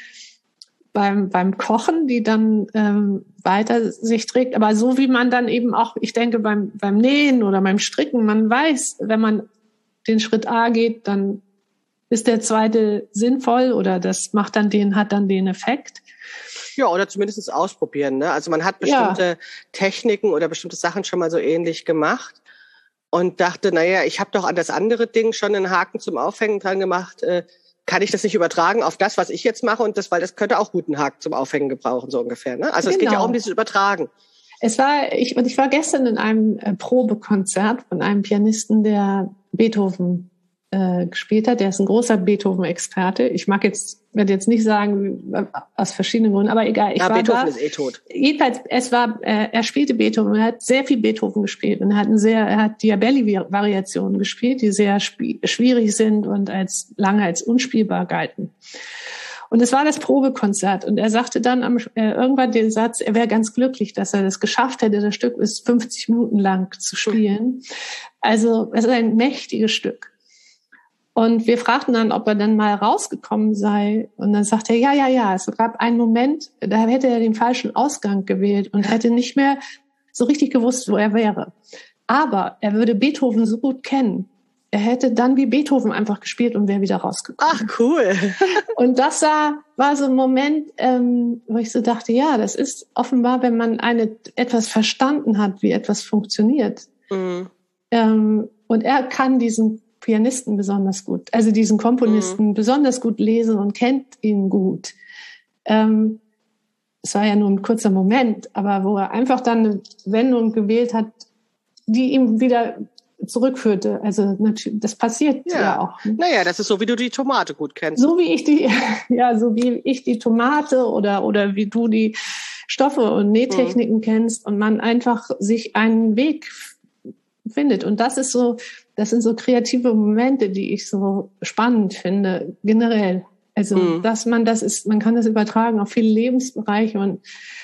beim Kochen, die dann weiter sich trägt. Aber so wie man dann eben auch, ich denke, beim Nähen oder beim Stricken, man weiß, wenn man den Schritt A geht, dann ist der zweite sinnvoll oder hat dann den Effekt. Ja, oder zumindest ausprobieren, ne? Also man hat bestimmte Techniken oder bestimmte Sachen schon mal so ähnlich gemacht und dachte, naja, ich habe doch an das andere Ding schon einen Haken zum Aufhängen dran gemacht. Kann ich das nicht übertragen auf das, was ich jetzt mache? Weil das könnte auch gut einen Haken zum Aufhängen gebrauchen, so ungefähr, ne? Also es geht ja auch um dieses Übertragen. Ich war gestern in einem Probekonzert von einem Pianisten, der Beethoven gespielt hat. Der ist ein großer Beethoven-Experte. Ich werde jetzt nicht sagen, aus verschiedenen Gründen, aber egal. Beethoven ist tot. Jedenfalls, er spielte Beethoven. Er hat sehr viel Beethoven gespielt und er hat Diabelli-Variationen gespielt, die sehr schwierig sind und lange als unspielbar galten. Und es war das Probekonzert und er sagte dann irgendwann den Satz, er wäre ganz glücklich, dass er das geschafft hätte, das Stück bis 50 Minuten lang zu spielen. Also es ist ein mächtiges Stück. Und wir fragten dann, ob er dann mal rausgekommen sei. Und dann sagte er, ja. Es gab einen Moment, da hätte er den falschen Ausgang gewählt und hätte nicht mehr so richtig gewusst, wo er wäre. Aber er würde Beethoven so gut kennen. Er hätte dann wie Beethoven einfach gespielt und wäre wieder rausgekommen. Ach, cool. Und das war so ein Moment, wo ich so dachte, ja, das ist offenbar, wenn man etwas verstanden hat, wie etwas funktioniert. Und er kann diesen Pianisten besonders gut, also diesen Komponisten besonders gut lesen und kennt ihn gut. Es war ja nur ein kurzer Moment, aber wo er einfach dann eine Wendung gewählt hat, die ihm wieder zurückführte. Also das passiert ja auch. Ne? Naja, das ist so, wie du die Tomate gut kennst. So wie ich die Tomate oder wie du die Stoffe und Nähtechniken kennst und man einfach sich einen Weg findet. Und das sind so kreative Momente, die ich so spannend finde, generell. Also, man kann das übertragen auf viele Lebensbereiche und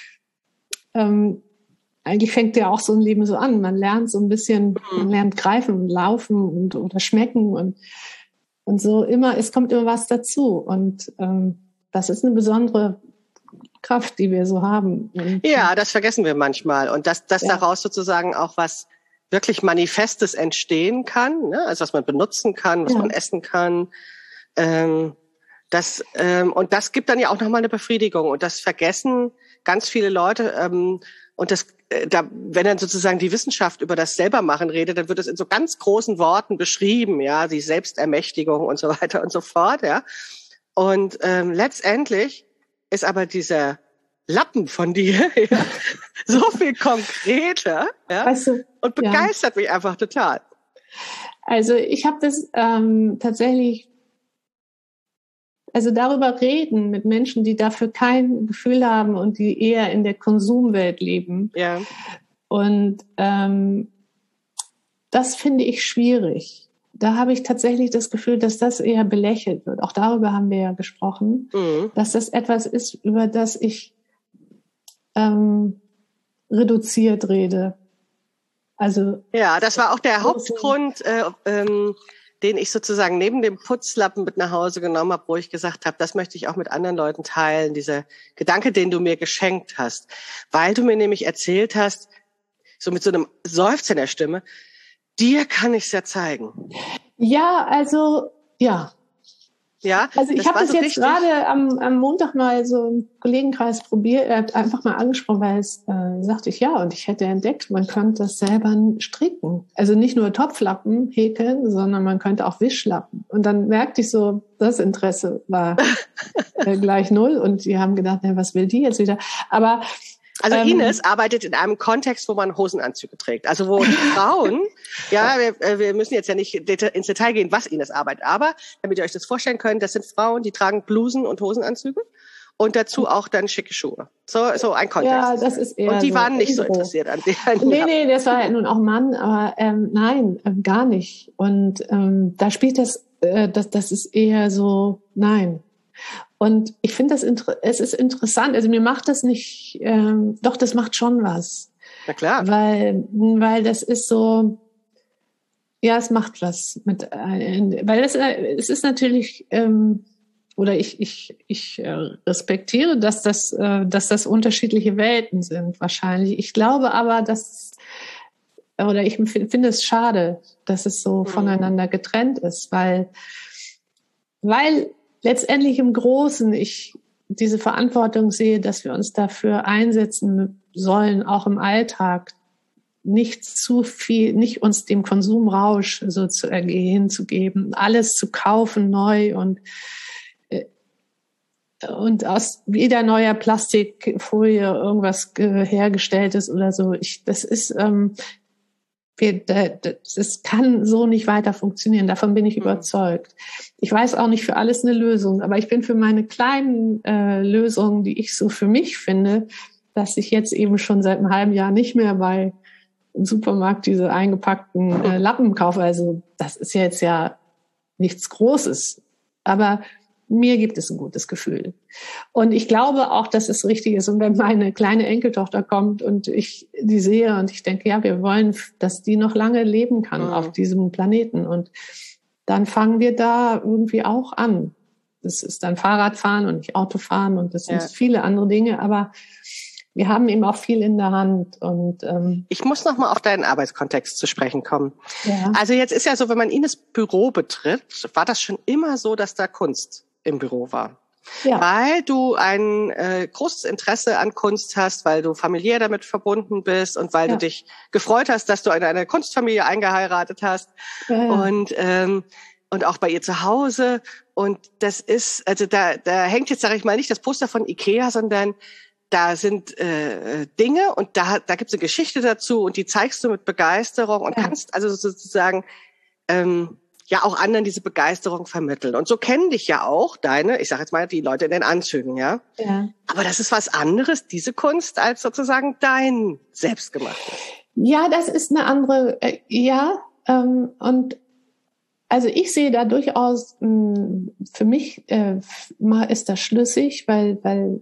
eigentlich fängt ja auch so ein Leben so an. Man lernt so ein bisschen, man lernt greifen und laufen oder schmecken und so immer, es kommt immer was dazu. Und das ist eine besondere Kraft, die wir so haben. Und ja, das vergessen wir manchmal. Und dass daraus sozusagen auch was wirklich Manifestes entstehen kann, ne? Also was man benutzen kann, was man essen kann. Und das gibt dann ja auch nochmal eine Befriedigung. Und das vergessen ganz viele Leute. Und wenn dann sozusagen die Wissenschaft über das Selbermachen redet, dann wird es in so ganz großen Worten beschrieben, ja, die Selbstermächtigung und so weiter und so fort, ja. Und letztendlich ist aber dieser Lappen von dir ja, so viel konkreter, ja, weißt du, und begeistert mich einfach total. Also ich habe das tatsächlich, also darüber reden mit Menschen, die dafür kein Gefühl haben und die eher in der Konsumwelt leben. Ja. Und das finde ich schwierig. Da habe ich tatsächlich das Gefühl, dass das eher belächelt wird. Auch darüber haben wir ja gesprochen, dass das etwas ist, über das ich reduziert rede. Also ja, das war auch der Hauptgrund, den ich sozusagen neben dem Putzlappen mit nach Hause genommen habe, wo ich gesagt habe, das möchte ich auch mit anderen Leuten teilen, dieser Gedanke, den du mir geschenkt hast. Weil du mir nämlich erzählt hast, so mit so einem Seufzer in der Stimme, dir kann ich's ja zeigen. Ja, also, ja. Ja, also ich habe das so jetzt gerade am Montag mal so im Kollegenkreis probiert, einfach mal angesprochen, weil es sagte ich, ja, und ich hätte entdeckt, man könnte das selber stricken. Also nicht nur Topflappen häkeln, sondern man könnte auch Wischlappen. Und dann merkte ich so, das Interesse war gleich null und die haben gedacht, was will die jetzt wieder? Aber also Ines arbeitet in einem Kontext, wo man Hosenanzüge trägt. Also wo die Frauen, ja, wir müssen jetzt ja nicht ins Detail gehen, was Ines arbeitet, aber damit ihr euch das vorstellen könnt, das sind Frauen, die tragen Blusen und Hosenanzüge und dazu auch dann schicke Schuhe. So ein Kontext. Ja, das ist eher und die so waren nicht so interessiert an denen. Nee, das war ja nun auch Mann, aber nein, gar nicht. Und da spielt das ist eher so, nein. Und ich finde es ist interessant, also mir macht das nicht, doch, das macht schon was. Na klar. Weil das ist so, ja, es macht was weil es ist natürlich, oder ich respektiere, dass das unterschiedliche Welten sind wahrscheinlich. Ich glaube aber, ich finde es schade, dass es so voneinander getrennt ist, weil letztendlich im Großen ich diese Verantwortung sehe, dass wir uns dafür einsetzen sollen, auch im Alltag, nicht zu viel, nicht uns dem Konsumrausch so hinzugeben, alles zu kaufen neu und aus jeder neuer Plastikfolie irgendwas hergestellt ist oder so. Es kann so nicht weiter funktionieren. Davon bin ich überzeugt. Ich weiß auch nicht für alles eine Lösung, aber ich bin für meine kleinen Lösungen, die ich so für mich finde, dass ich jetzt eben schon seit einem halben Jahr nicht mehr im Supermarkt diese eingepackten Lappen kaufe. Also das ist jetzt ja nichts Großes, aber mir gibt es ein gutes Gefühl. Und ich glaube auch, dass es richtig ist. Und wenn meine kleine Enkeltochter kommt und ich die sehe und ich denke, ja, wir wollen, dass die noch lange leben kann auf diesem Planeten. Und dann fangen wir da irgendwie auch an. Das ist dann Fahrradfahren und nicht Autofahren und das sind viele andere Dinge. Aber wir haben eben auch viel in der Hand. Und ich muss noch mal auf deinen Arbeitskontext zu sprechen kommen. Ja. Also jetzt ist ja so, wenn man Ines Büro betritt, war das schon immer so, dass da Kunst im Büro war. Ja. Weil du ein großes Interesse an Kunst hast, weil du familiär damit verbunden bist und weil du dich gefreut hast, dass du in eine Kunstfamilie eingeheiratet hast und auch bei ihr zu Hause. Und das ist, also da hängt jetzt, sage ich mal, nicht das Poster von Ikea, sondern da sind Dinge und da gibt's eine Geschichte dazu und die zeigst du mit Begeisterung und kannst also sozusagen auch anderen diese Begeisterung vermitteln. Und so kennen dich ja auch ich sage jetzt mal, die Leute in den Anzügen, ja. Aber das ist was anderes, diese Kunst, als sozusagen dein Selbstgemachtes. Ja, das ist eine andere, und also ich sehe da durchaus, für mich ist das schlüssig, weil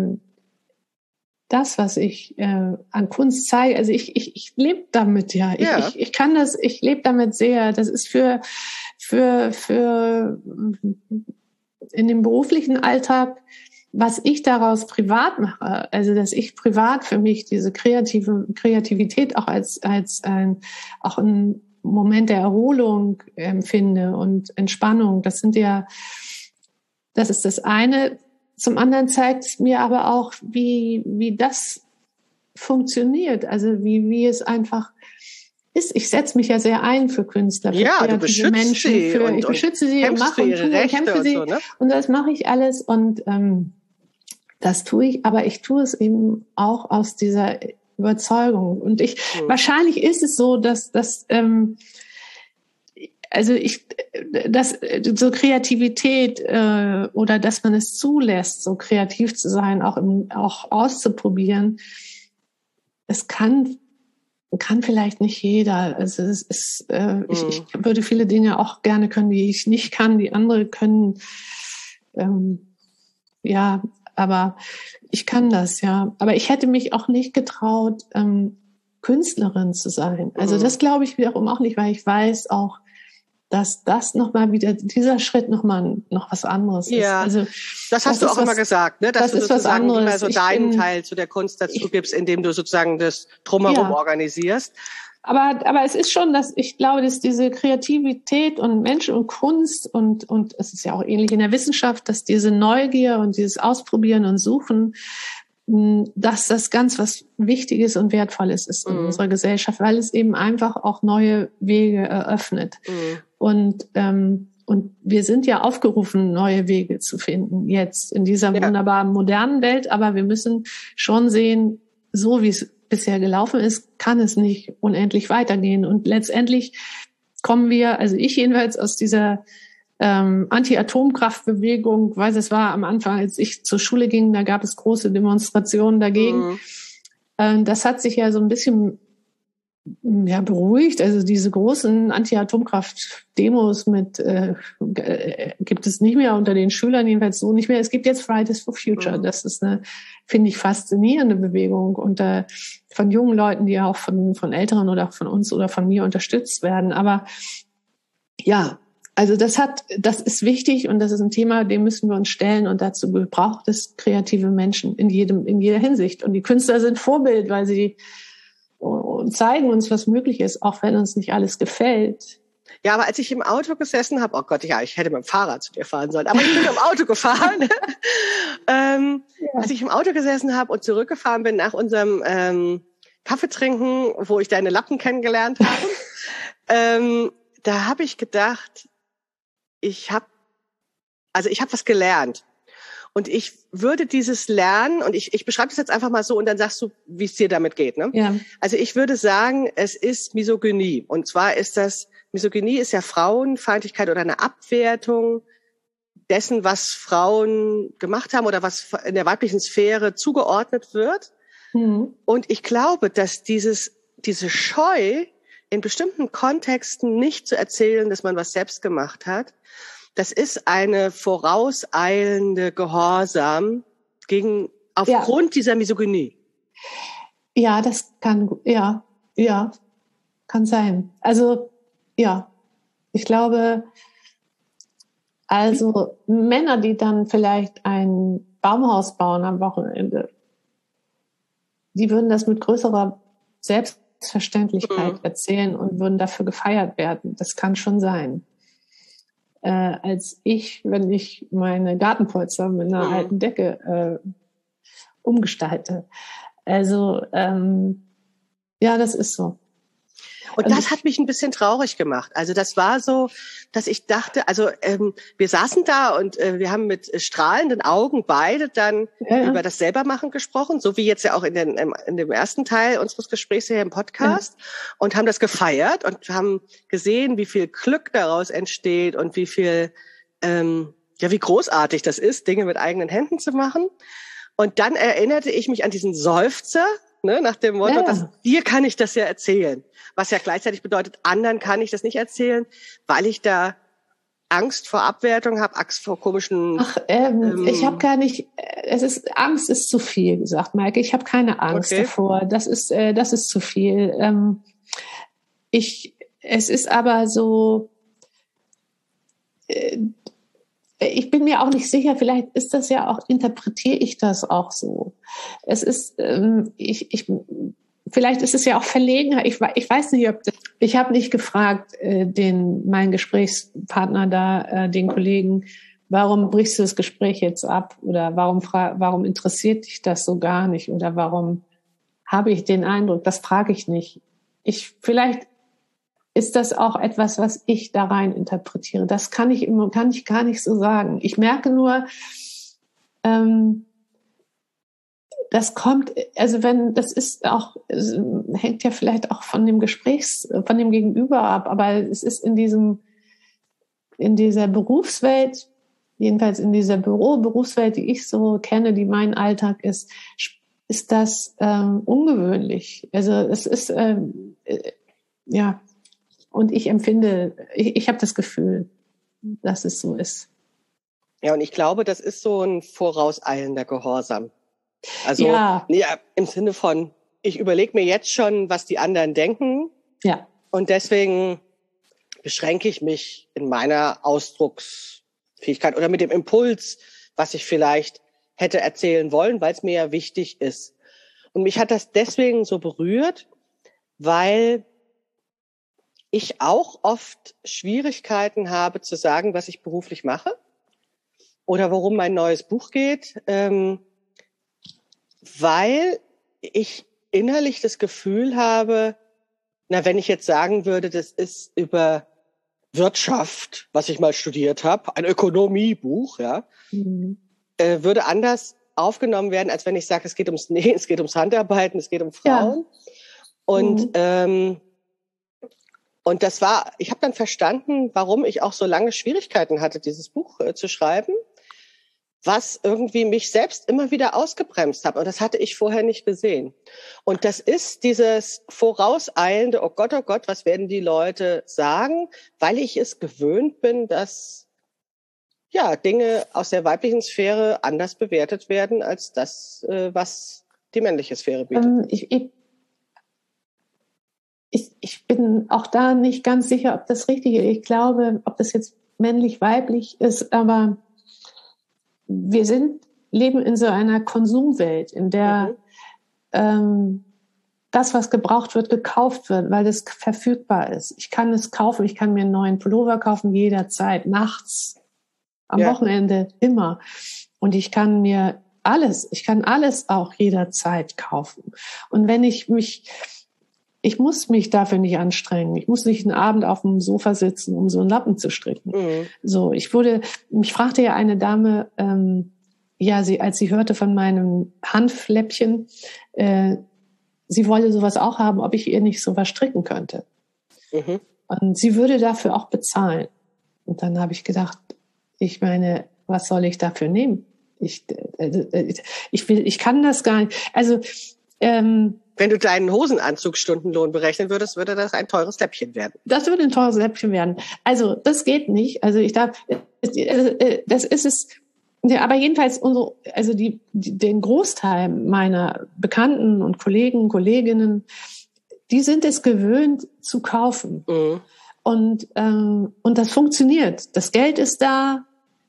das, was ich an Kunst zeige, also ich lebe damit ich kann das, ich lebe damit sehr. Das ist für in dem beruflichen Alltag was ich daraus privat mache, also dass ich privat für mich diese Kreativität auch als ein Moment der Erholung empfinde und Entspannung, das ist das eine. Zum anderen zeigt es mir aber auch, wie das funktioniert, also wie es einfach ist. Ich setze mich ja sehr ein für Künstler, für kreative Menschen. Ich beschütze sie und mache und tue und kämpfe sie. So, ne? Und das mache ich alles und das tue ich, aber ich tue es eben auch aus dieser Überzeugung. Und wahrscheinlich ist es so, dass so Kreativität oder dass man es zulässt, so kreativ zu sein, auch auszuprobieren, es kann vielleicht nicht jeder. Also es ist, ich würde viele Dinge auch gerne können, die ich nicht kann, die andere können. Aber ich kann das, ja. Aber ich hätte mich auch nicht getraut, Künstlerin zu sein. Also das glaube ich wiederum auch nicht, weil ich weiß auch, dass das nochmal wieder, dieser Schritt noch was anderes ist. Also, das hast du auch immer gesagt, ne? Dass das du sozusagen immer so deinen Teil zu der Kunst dazu gibst, indem du sozusagen das Drumherum organisierst. Aber es ist schon, dass ich glaube, dass diese Kreativität und Mensch und Kunst und es ist ja auch ähnlich in der Wissenschaft, dass diese Neugier und dieses Ausprobieren und Suchen, dass das ganz was Wichtiges und Wertvolles ist in unserer Gesellschaft, weil es eben einfach auch neue Wege eröffnet. Und wir sind ja aufgerufen, neue Wege zu finden jetzt in dieser wunderbaren modernen Welt. Aber wir müssen schon sehen, so wie es bisher gelaufen ist, kann es nicht unendlich weitergehen. Und letztendlich kommen wir, also ich jedenfalls aus dieser Anti-Atomkraftbewegung, weil es war am Anfang, als ich zur Schule ging, da gab es große Demonstrationen dagegen. Das hat sich ja so ein bisschen beruhigt. Also diese großen Anti-Atomkraft-Demos gibt es nicht mehr unter den Schülern, jedenfalls so nicht mehr. Es gibt jetzt Fridays for Future. Das ist eine, finde ich, faszinierende Bewegung von jungen Leuten, die ja auch von Älteren oder von uns oder von mir unterstützt werden. Aber ja, also das ist wichtig und das ist ein Thema, dem müssen wir uns stellen und dazu braucht es kreative Menschen in jeder Hinsicht. Und die Künstler sind Vorbild, weil sie zeigen uns, was möglich ist, auch wenn uns nicht alles gefällt. Ja, aber als ich im Auto gesessen habe, oh Gott, ja, ich hätte mit dem Fahrrad zu dir fahren sollen, aber ich bin im Auto gefahren. Als ich im Auto gesessen habe und zurückgefahren bin nach unserem Kaffee trinken, wo ich deine Lappen kennengelernt habe, da habe ich gedacht, ich habe was gelernt. Und ich würde dieses Lernen, und ich beschreibe das jetzt einfach mal so und dann sagst du, wie es dir damit geht. Ne? Ja. Also ich würde sagen, es ist Misogynie. Und zwar Misogynie ist ja Frauenfeindlichkeit oder eine Abwertung dessen, was Frauen gemacht haben oder was in der weiblichen Sphäre zugeordnet wird. Und ich glaube, dass diese Scheu, in bestimmten Kontexten nicht zu erzählen, dass man was selbst gemacht hat, das ist eine vorauseilende Gehorsam aufgrund dieser Misogynie. Ja, das kann sein. Also, ja, ich glaube, also Männer, die dann vielleicht ein Baumhaus bauen am Wochenende, die würden das mit größerer Selbstverständlichkeit erzählen und würden dafür gefeiert werden. Das kann schon sein. Als wenn ich meine Gartenpolster mit einer alten Decke umgestalte. Also, das ist so. Und das hat mich ein bisschen traurig gemacht. Also das war so, dass ich dachte, wir saßen da und wir haben mit strahlenden Augen beide dann über das Selbermachen gesprochen, so wie jetzt ja auch in dem ersten Teil unseres Gesprächs hier im Podcast und haben das gefeiert und haben gesehen, wie viel Glück daraus entsteht und wie viel, wie großartig das ist, Dinge mit eigenen Händen zu machen. Und dann erinnerte ich mich an diesen Seufzer, ne, nach dem Motto, dir kann ich das ja erzählen. Was ja gleichzeitig bedeutet, anderen kann ich das nicht erzählen, weil ich da Angst vor Abwertung habe, Angst vor komischen... ich habe gar nicht... Angst ist zu viel gesagt, Maike. Ich habe keine Angst davor. Das ist zu viel. Es ist aber so... ich bin mir auch nicht sicher, vielleicht ist das ja auch, interpretiere ich das auch so. Es ist, vielleicht ist es ja auch Verlegenheit. Ich weiß nicht, ich habe nicht gefragt, meinen Gesprächspartner da, den Kollegen, warum brichst du das Gespräch jetzt ab? Oder warum interessiert dich das so gar nicht? Oder warum habe ich den Eindruck, das frage ich nicht. Vielleicht ist das auch etwas, was ich da rein interpretiere. Das kann ich gar nicht so sagen. Ich merke nur, das kommt, also das ist auch, hängt ja vielleicht auch von dem von dem Gegenüber ab, aber es ist in dieser Berufswelt, jedenfalls in dieser Berufswelt, die ich so kenne, die mein Alltag ist das ungewöhnlich. Also es ist, ja, und ich empfinde, ich habe das Gefühl, dass es so ist. Ja, und ich glaube, das ist so ein vorauseilender Gehorsam. Also im Sinne von, ich überlege mir jetzt schon, was die anderen denken. Ja. Und deswegen beschränke ich mich in meiner Ausdrucksfähigkeit oder mit dem Impuls, was ich vielleicht hätte erzählen wollen, weil es mir ja wichtig ist. Und mich hat das deswegen so berührt, weil ich auch oft Schwierigkeiten habe zu sagen, was ich beruflich mache oder worum mein neues Buch geht, weil ich innerlich das Gefühl habe, wenn ich jetzt sagen würde, das ist über Wirtschaft, was ich mal studiert habe, ein Ökonomiebuch, ja, würde anders aufgenommen werden, als wenn ich sage, es geht ums Nähen, es geht ums Handarbeiten, es geht um Frauen. Ja. Und ich habe dann verstanden, warum ich auch so lange Schwierigkeiten hatte, dieses Buch zu schreiben, was irgendwie mich selbst immer wieder ausgebremst hat. Und das hatte ich vorher nicht gesehen. Und das ist dieses vorauseilende, oh Gott, was werden die Leute sagen, weil ich es gewöhnt bin, dass Dinge aus der weiblichen Sphäre anders bewertet werden als das, was die männliche Sphäre bietet. Ich bin auch da nicht ganz sicher, ob das richtig ist. Ich glaube, ob das jetzt männlich-weiblich ist, aber wir leben in so einer Konsumwelt, in der das, was gebraucht wird, gekauft wird, weil es verfügbar ist. Ich kann es kaufen, ich kann mir einen neuen Pullover kaufen, jederzeit, nachts, am Wochenende, immer. Und ich kann alles auch jederzeit kaufen. Und wenn ich muss mich dafür nicht anstrengen. Ich muss nicht einen Abend auf dem Sofa sitzen, um so einen Lappen zu stricken. So, mich fragte ja eine Dame, als sie hörte von meinem Hanfläppchen, sie wolle sowas auch haben, ob ich ihr nicht sowas stricken könnte. Und sie würde dafür auch bezahlen. Und dann habe ich gedacht, ich meine, was soll ich dafür nehmen? Ich kann das gar nicht. Also, wenn du deinen Hosenanzugsstundenlohn berechnen würdest, würde das ein teures Läppchen werden. Das würde ein teures Läppchen werden. Also, das geht nicht. Also, das ist es. Ja, aber jedenfalls den Großteil meiner Bekannten und Kolleginnen, die sind es gewöhnt zu kaufen. Und das funktioniert. Das Geld ist da,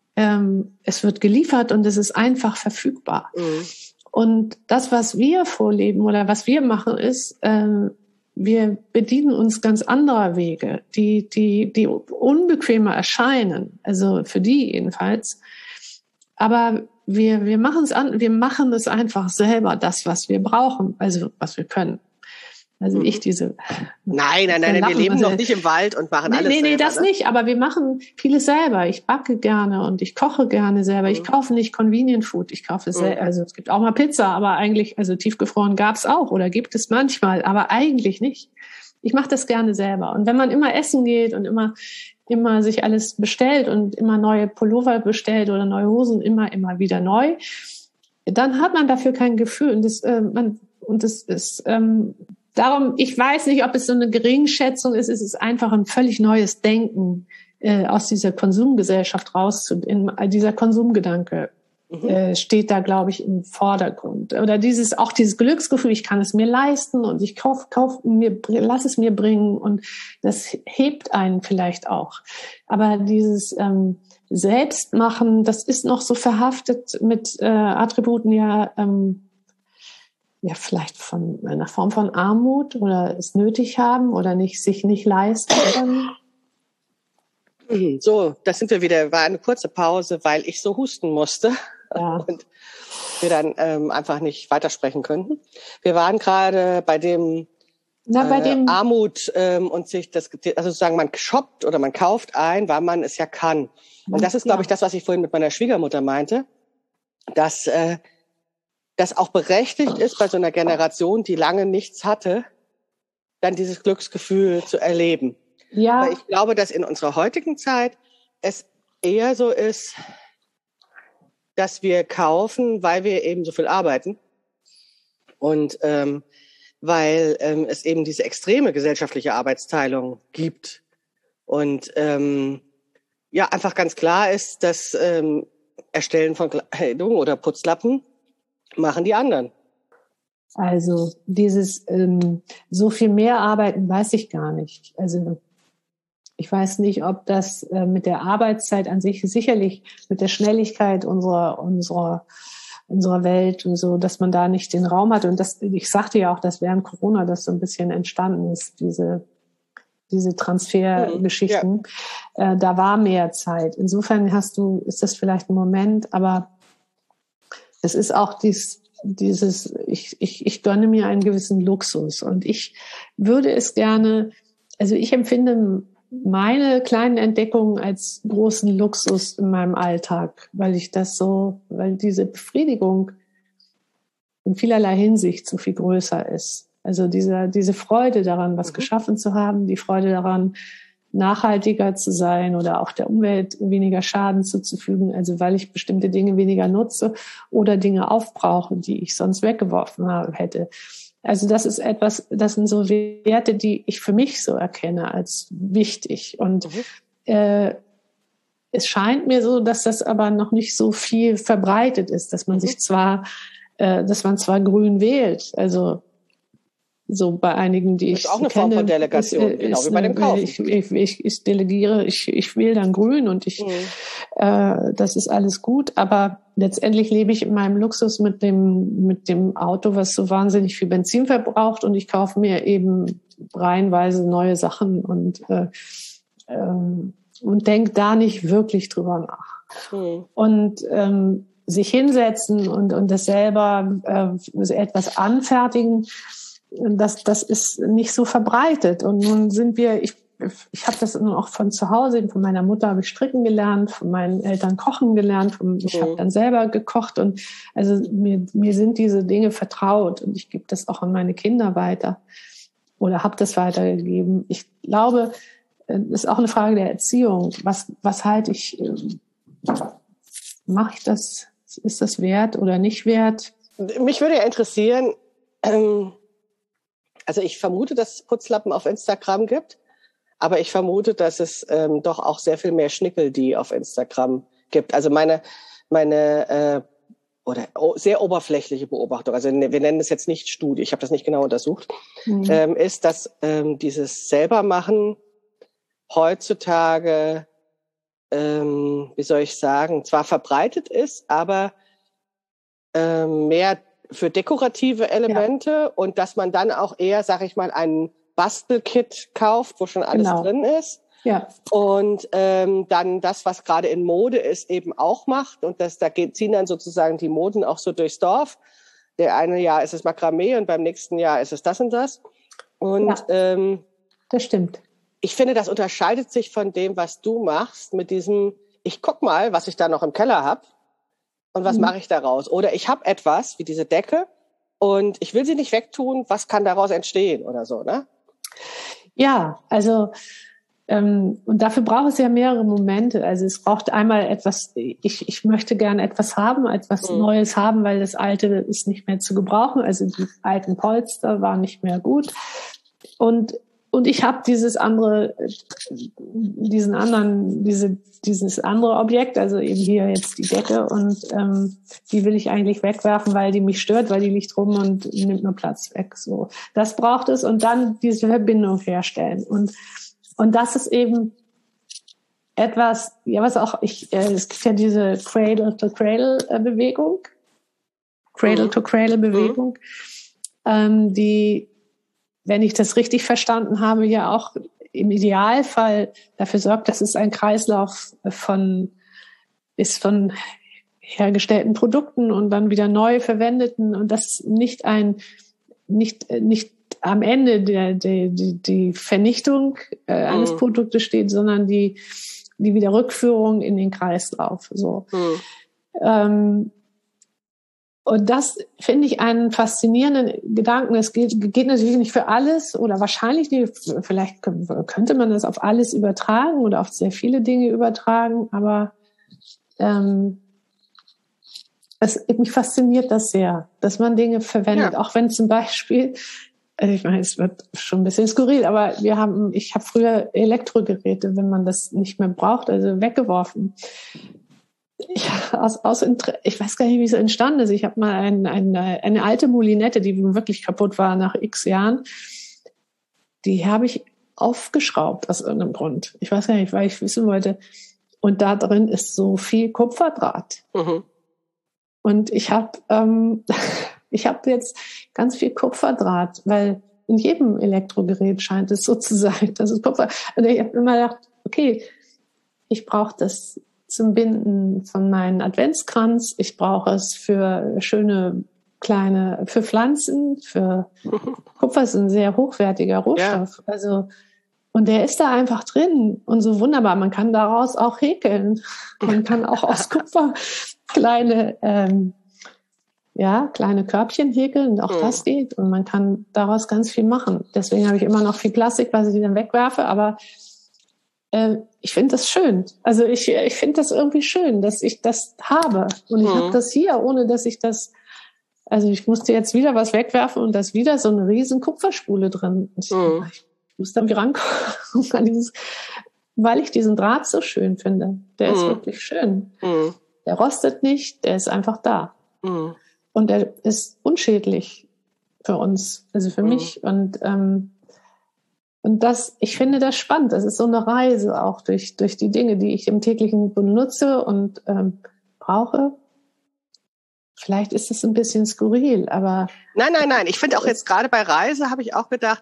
es wird geliefert und es ist einfach verfügbar. Und das, was wir vorleben oder was wir machen, ist, wir bedienen uns ganz anderer Wege, die unbequemer erscheinen, also für die jedenfalls. Aber wir machen es einfach selber, das, was wir brauchen, also was wir können. Also Nein, wir leben noch nicht im Wald und machen alles selber. Nee, das nicht, aber wir machen vieles selber. Ich backe gerne und ich koche gerne selber. Ich kaufe nicht Convenient Food, ich kaufe selber. Also es gibt auch mal Pizza, aber eigentlich, also tiefgefroren gab's auch oder gibt es manchmal, aber eigentlich nicht. Ich mache das gerne selber. Und wenn man immer essen geht und immer sich alles bestellt und immer neue Pullover bestellt oder neue Hosen, immer wieder neu, dann hat man dafür kein Gefühl. Und das ist darum, ich weiß nicht, ob es so eine Geringschätzung ist. Es ist einfach ein völlig neues Denken aus dieser Konsumgesellschaft dieser Konsumgedanke. steht da, glaube ich, im Vordergrund. Oder dieses Glücksgefühl, ich kann es mir leisten und ich lass es mir bringen, und das hebt einen vielleicht auch. Aber dieses Selbstmachen, das ist noch so verhaftet mit Attributen vielleicht von einer Form von Armut oder es nötig haben oder sich nicht leisten können. So, da sind wir wieder. War eine kurze Pause, weil ich so husten musste. Ja. Und wir dann einfach nicht weitersprechen könnten. Wir waren gerade bei dem Armut und sich das, also sozusagen man shoppt oder man kauft ein, weil man es ja kann. Und das ist, glaube ich, das, was ich vorhin mit meiner Schwiegermutter meinte, dass das auch berechtigt ist, bei so einer Generation, die lange nichts hatte, dann dieses Glücksgefühl zu erleben. Ja. Weil ich glaube, dass in unserer heutigen Zeit es eher so ist, dass wir kaufen, weil wir eben so viel arbeiten und weil es eben diese extreme gesellschaftliche Arbeitsteilung gibt und einfach ganz klar ist, dass Erstellen von Kleidung oder Putzlappen machen die anderen. Also dieses so viel mehr arbeiten, weiß ich gar nicht. Also ich weiß nicht, ob das mit der Arbeitszeit an sich, sicherlich mit der Schnelligkeit unserer Welt und so, dass man da nicht den Raum hat. Und ich sagte ja auch, dass während Corona das so ein bisschen entstanden ist, diese Transfergeschichten. Ja. Da war mehr Zeit. Insofern ist das vielleicht ein Moment, aber es ist auch ich gönne mir einen gewissen Luxus, und ich würde es gerne, also ich empfinde meine kleinen Entdeckungen als großen Luxus in meinem Alltag, weil diese Befriedigung in vielerlei Hinsicht so viel größer ist. Also diese Freude daran, was geschaffen zu haben, die Freude daran, nachhaltiger zu sein oder auch der Umwelt weniger Schaden zuzufügen, also weil ich bestimmte Dinge weniger nutze oder Dinge aufbrauche, die ich sonst weggeworfen hätte. Also das sind so Werte, die ich für mich so erkenne als wichtig. Und es scheint mir so, dass das aber noch nicht so viel verbreitet ist, dass man dass man zwar grün wählt, also so bei einigen, die ich kenne. Das ist auch eine Form von Delegation, genau wie bei dem Kaufen. Ich delegiere, ich wähle dann grün und das ist alles gut, aber letztendlich lebe ich in meinem Luxus mit dem Auto, was so wahnsinnig viel Benzin verbraucht, und ich kaufe mir eben reihenweise neue Sachen und denke da nicht wirklich drüber nach. Und sich hinsetzen und das selber etwas anfertigen, das ist nicht so verbreitet. Und nun sind ich habe das nun auch von zu Hause, von meiner Mutter habe ich stricken gelernt, von meinen Eltern kochen gelernt, ich habe dann selber gekocht, und also mir sind diese Dinge vertraut, und ich gebe das auch an meine Kinder weiter oder habe das weitergegeben. Ich glaube, es ist auch eine Frage der Erziehung. Was halte ich, mache ich das, ist das wert oder nicht wert? Mich würde ja interessieren, also ich vermute, dass es Putzlappen auf Instagram gibt, aber ich vermute, dass es doch auch sehr viel mehr Schnickel, die auf Instagram gibt. Also meine sehr oberflächliche Beobachtung, also wir nennen es jetzt nicht Studie, ich habe das nicht genau untersucht, ist, dass dieses Selbermachen heutzutage, wie soll ich sagen, zwar verbreitet ist, aber mehr für dekorative Elemente, und dass man dann auch eher, sag ich mal, einen Bastelkit kauft, wo schon alles drin ist. Ja. Und dann das, was gerade in Mode ist, eben auch macht. Und ziehen dann sozusagen die Moden auch so durchs Dorf. Der eine Jahr ist es Makramee und beim nächsten Jahr ist es das und das. Und das stimmt. Ich finde, das unterscheidet sich von dem, was du machst, mit diesem, ich guck mal, was ich da noch im Keller habe. Und was mache ich daraus? Oder ich habe etwas, wie diese Decke, und ich will sie nicht wegtun. Was kann daraus entstehen oder so, ne? Ja, also und dafür braucht es ja mehrere Momente. Also es braucht einmal etwas, ich möchte gerne etwas haben, etwas Neues haben, weil das Alte ist nicht mehr zu gebrauchen. Also die alten Polster waren nicht mehr gut. Und Und ich habe dieses andere Objekt, also eben hier jetzt die Decke, und die will ich eigentlich wegwerfen, weil die mich stört, weil die liegt rum und nimmt nur Platz weg. So, das braucht es, und dann diese Verbindung herstellen. Und das ist eben etwas, ja, was auch es gibt ja diese Cradle-to-Cradle-Bewegung, Cradle-to-Cradle-Bewegung, die, wenn ich das richtig verstanden habe, ja auch im Idealfall dafür sorgt, dass es ein Kreislauf von hergestellten Produkten und dann wieder neu verwendeten, und das nicht am Ende die Vernichtung eines Produktes steht, sondern die Wiederrückführung in den Kreislauf. So. Und das finde ich einen faszinierenden Gedanken. Es geht natürlich nicht für alles, oder wahrscheinlich nicht. Vielleicht könnte man das auf alles übertragen oder auf sehr viele Dinge übertragen, aber mich fasziniert das sehr, dass man Dinge verwendet, auch wenn zum Beispiel, also ich meine, es wird schon ein bisschen skurril, aber ich habe früher Elektrogeräte, wenn man das nicht mehr braucht, also weggeworfen. Ich weiß gar nicht, wie es entstanden ist. Ich habe mal eine alte Moulinette, die wirklich kaputt war nach x Jahren, die habe ich aufgeschraubt aus irgendeinem Grund. Ich weiß gar nicht, weil ich wissen wollte. Und da drin ist so viel Kupferdraht. Und ich habe jetzt ganz viel Kupferdraht, weil in jedem Elektrogerät scheint es so zu sein, dass es Kupfer. Also ich habe immer gedacht, okay, ich brauche das zum Binden von meinem Adventskranz. Ich brauche es für schöne für Pflanzen, für Kupfer ist ein sehr hochwertiger Rohstoff. Ja. Also, und der ist da einfach drin und so wunderbar. Man kann daraus auch häkeln. Man kann auch aus Kupfer kleine Körbchen häkeln, und auch das geht. Und man kann daraus ganz viel machen. Deswegen habe ich immer noch viel Plastik, was ich dann wegwerfe, aber ich finde das schön. Also ich finde das irgendwie schön, dass ich das habe. Und ich habe das hier, ohne dass ich das, also ich musste jetzt wieder was wegwerfen und da ist wieder so eine riesen Kupferspule drin. Ich muss da wieder rankommen an weil ich diesen Draht so schön finde. Der ist wirklich schön. Der rostet nicht, der ist einfach da. Und der ist unschädlich für uns, also für mich. Und ich finde das spannend. Das ist so eine Reise auch durch die Dinge, die ich im täglichen benutze und brauche. Vielleicht ist es ein bisschen skurril, aber... Nein. Ich finde auch jetzt gerade bei Reise habe ich auch gedacht,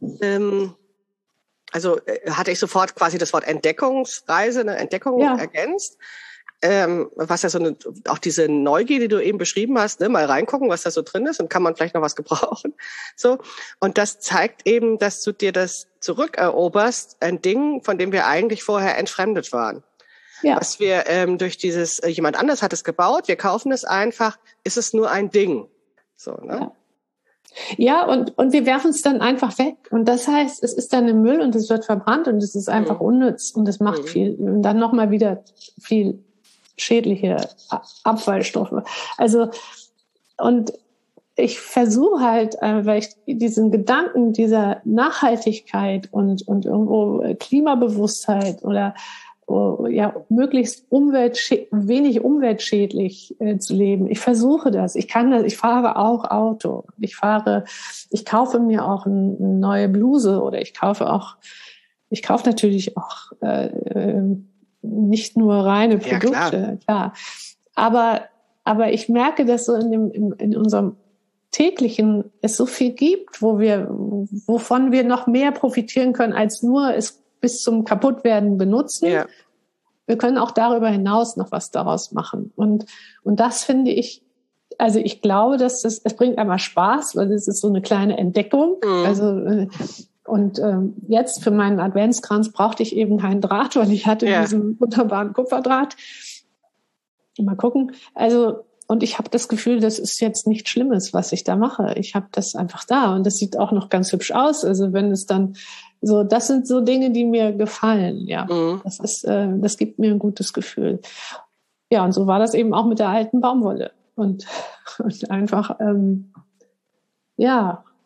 hatte ich sofort quasi das Wort Entdeckungsreise, eine Entdeckung ergänzt. Was ja auch diese Neugier, die du eben beschrieben hast, ne, mal reingucken, was da so drin ist, und kann man vielleicht noch was gebrauchen. So. Und das zeigt eben, dass du dir das zurückeroberst, ein Ding, von dem wir eigentlich vorher entfremdet waren. Ja. Was wir durch dieses, jemand anders hat es gebaut, wir kaufen es einfach, ist es nur ein Ding. So, ne? Ja, und wir werfen es dann einfach weg. Und das heißt, es ist dann im Müll und es wird verbrannt und es ist einfach unnütz und es macht viel, und dann nochmal wieder viel schädliche Abfallstoffe. Also, und ich versuche halt, weil ich diesen Gedanken dieser Nachhaltigkeit und irgendwo Klimabewusstheit oder möglichst wenig umweltschädlich zu leben. Ich versuche das. Ich kann das. Ich fahre auch Auto. Ich kaufe mir auch eine neue Bluse, oder ich kaufe natürlich auch nicht nur reine Produkte, klar. Aber ich merke, dass so in unserem täglichen es so viel gibt, wovon wir noch mehr profitieren können, als nur es bis zum Kaputtwerden benutzen. Ja. Wir können auch darüber hinaus noch was daraus machen. Und das finde ich, also ich glaube, dass es bringt einmal Spaß, weil es ist so eine kleine Entdeckung. Also, und jetzt für meinen Adventskranz brauchte ich eben keinen Draht, weil ich hatte diesen wunderbaren Kupferdraht. Mal gucken. Also, und ich habe das Gefühl, das ist jetzt nichts Schlimmes, was ich da mache. Ich habe das einfach da und das sieht auch noch ganz hübsch aus. Also wenn es dann so, das sind so Dinge, die mir gefallen. Ja, das gibt mir ein gutes Gefühl. Ja, und so war das eben auch mit der alten Baumwolle und einfach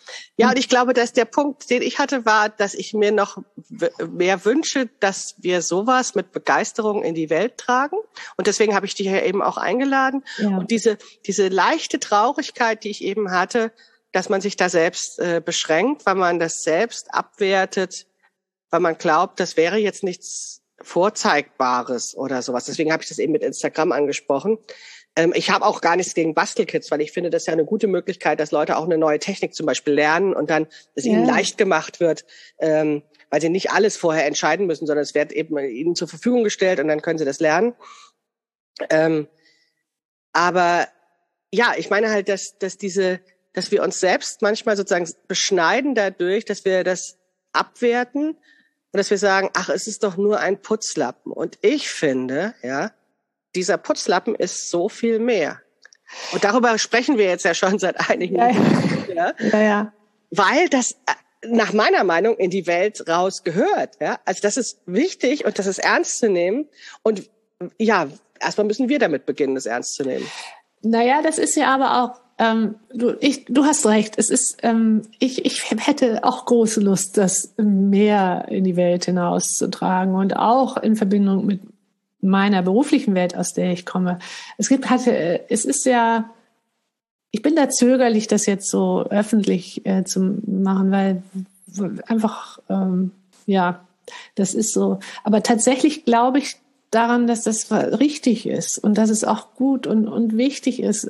Ja, und ich glaube, dass der Punkt, den ich hatte, war, dass ich mir noch mehr wünsche, dass wir sowas mit Begeisterung in die Welt tragen. Und deswegen habe ich dich ja eben auch eingeladen. Ja. Und diese leichte Traurigkeit, die ich eben hatte, dass man sich da selbst beschränkt, weil man das selbst abwertet, weil man glaubt, das wäre jetzt nichts Vorzeigbares oder sowas. Deswegen habe ich das eben mit Instagram angesprochen. Ich habe auch gar nichts gegen Bastelkits, weil ich finde, das ist ja eine gute Möglichkeit, dass Leute auch eine neue Technik zum Beispiel lernen und dann es ihnen leicht gemacht wird, weil sie nicht alles vorher entscheiden müssen, sondern es wird eben ihnen zur Verfügung gestellt und dann können sie das lernen. Aber ja, ich meine halt, dass wir uns selbst manchmal sozusagen beschneiden dadurch, dass wir das abwerten und dass wir sagen, ach, es ist doch nur ein Putzlappen. Und ich finde, ja, dieser Putzlappen ist so viel mehr. Und darüber sprechen wir jetzt ja schon seit einigen Jahren. Ja. Weil das nach meiner Meinung in die Welt raus gehört. Ja? Also das ist wichtig und das ist ernst zu nehmen. Und ja, erstmal müssen wir damit beginnen, das ernst zu nehmen. Naja, das ist ja aber auch, du hast recht, es ist, ich hätte auch große Lust, das mehr in die Welt hinauszutragen und auch in Verbindung mit meiner beruflichen Welt, aus der ich komme. Ich bin da zögerlich, das jetzt so öffentlich zu machen, weil einfach, das ist so. Aber tatsächlich glaube ich daran, dass das richtig ist und dass es auch gut und wichtig ist,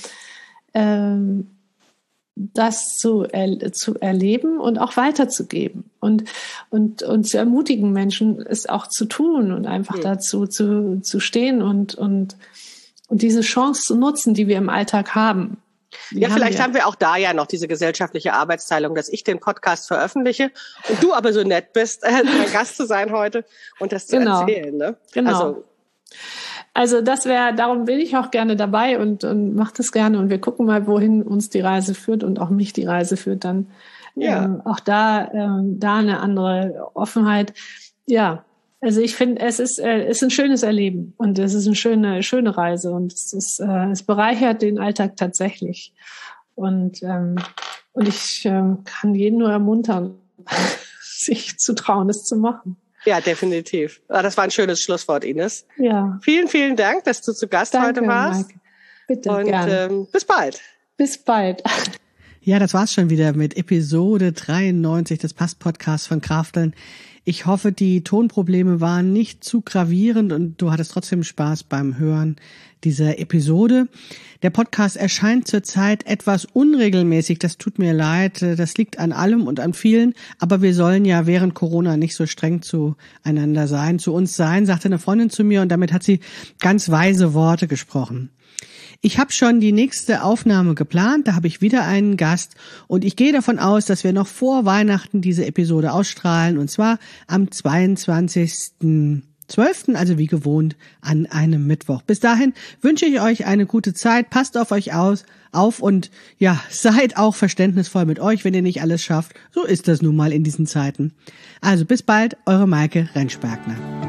das zu erleben und auch weiterzugeben und zu ermutigen, Menschen es auch zu tun und einfach dazu zu stehen und diese Chance zu nutzen, die wir im Alltag haben. Vielleicht haben wir auch da ja noch diese gesellschaftliche Arbeitsteilung, dass ich den Podcast veröffentliche und du aber so nett bist, mein Gast zu sein heute und das zu erzählen. Ne? Genau. Also darum bin ich auch gerne dabei und mache das gerne und wir gucken mal, wohin uns die Reise führt und auch mich die Reise führt dann. Auch da eine andere Offenheit. Ja, also ich finde, es ist ein schönes Erleben und es ist eine schöne Reise und es bereichert den Alltag tatsächlich. Und ich kann jeden nur ermuntern, sich zu trauen, es zu machen. Ja, definitiv. Das war ein schönes Schlusswort, Ines. Ja. Vielen, vielen Dank, dass du zu Gast heute warst. Maike. Bitte, und gerne. Bis bald. Bis bald. Ja, das war's schon wieder mit Episode 93 des Past-Podcasts von Krafteln. Ich hoffe, die Tonprobleme waren nicht zu gravierend und du hattest trotzdem Spaß beim Hören dieser Episode. Der Podcast erscheint zurzeit etwas unregelmäßig, das tut mir leid, das liegt an allem und an vielen, aber wir sollen ja während Corona nicht so streng zueinander sein, zu uns sein, sagte eine Freundin zu mir und damit hat sie ganz weise Worte gesprochen. Ich habe schon die nächste Aufnahme geplant, da habe ich wieder einen Gast und ich gehe davon aus, dass wir noch vor Weihnachten diese Episode ausstrahlen und zwar am 22.12., also wie gewohnt an einem Mittwoch. Bis dahin wünsche ich euch eine gute Zeit, passt auf euch auf und ja, seid auch verständnisvoll mit euch, wenn ihr nicht alles schafft. So ist das nun mal in diesen Zeiten. Also bis bald, eure Maike Rentschbergner.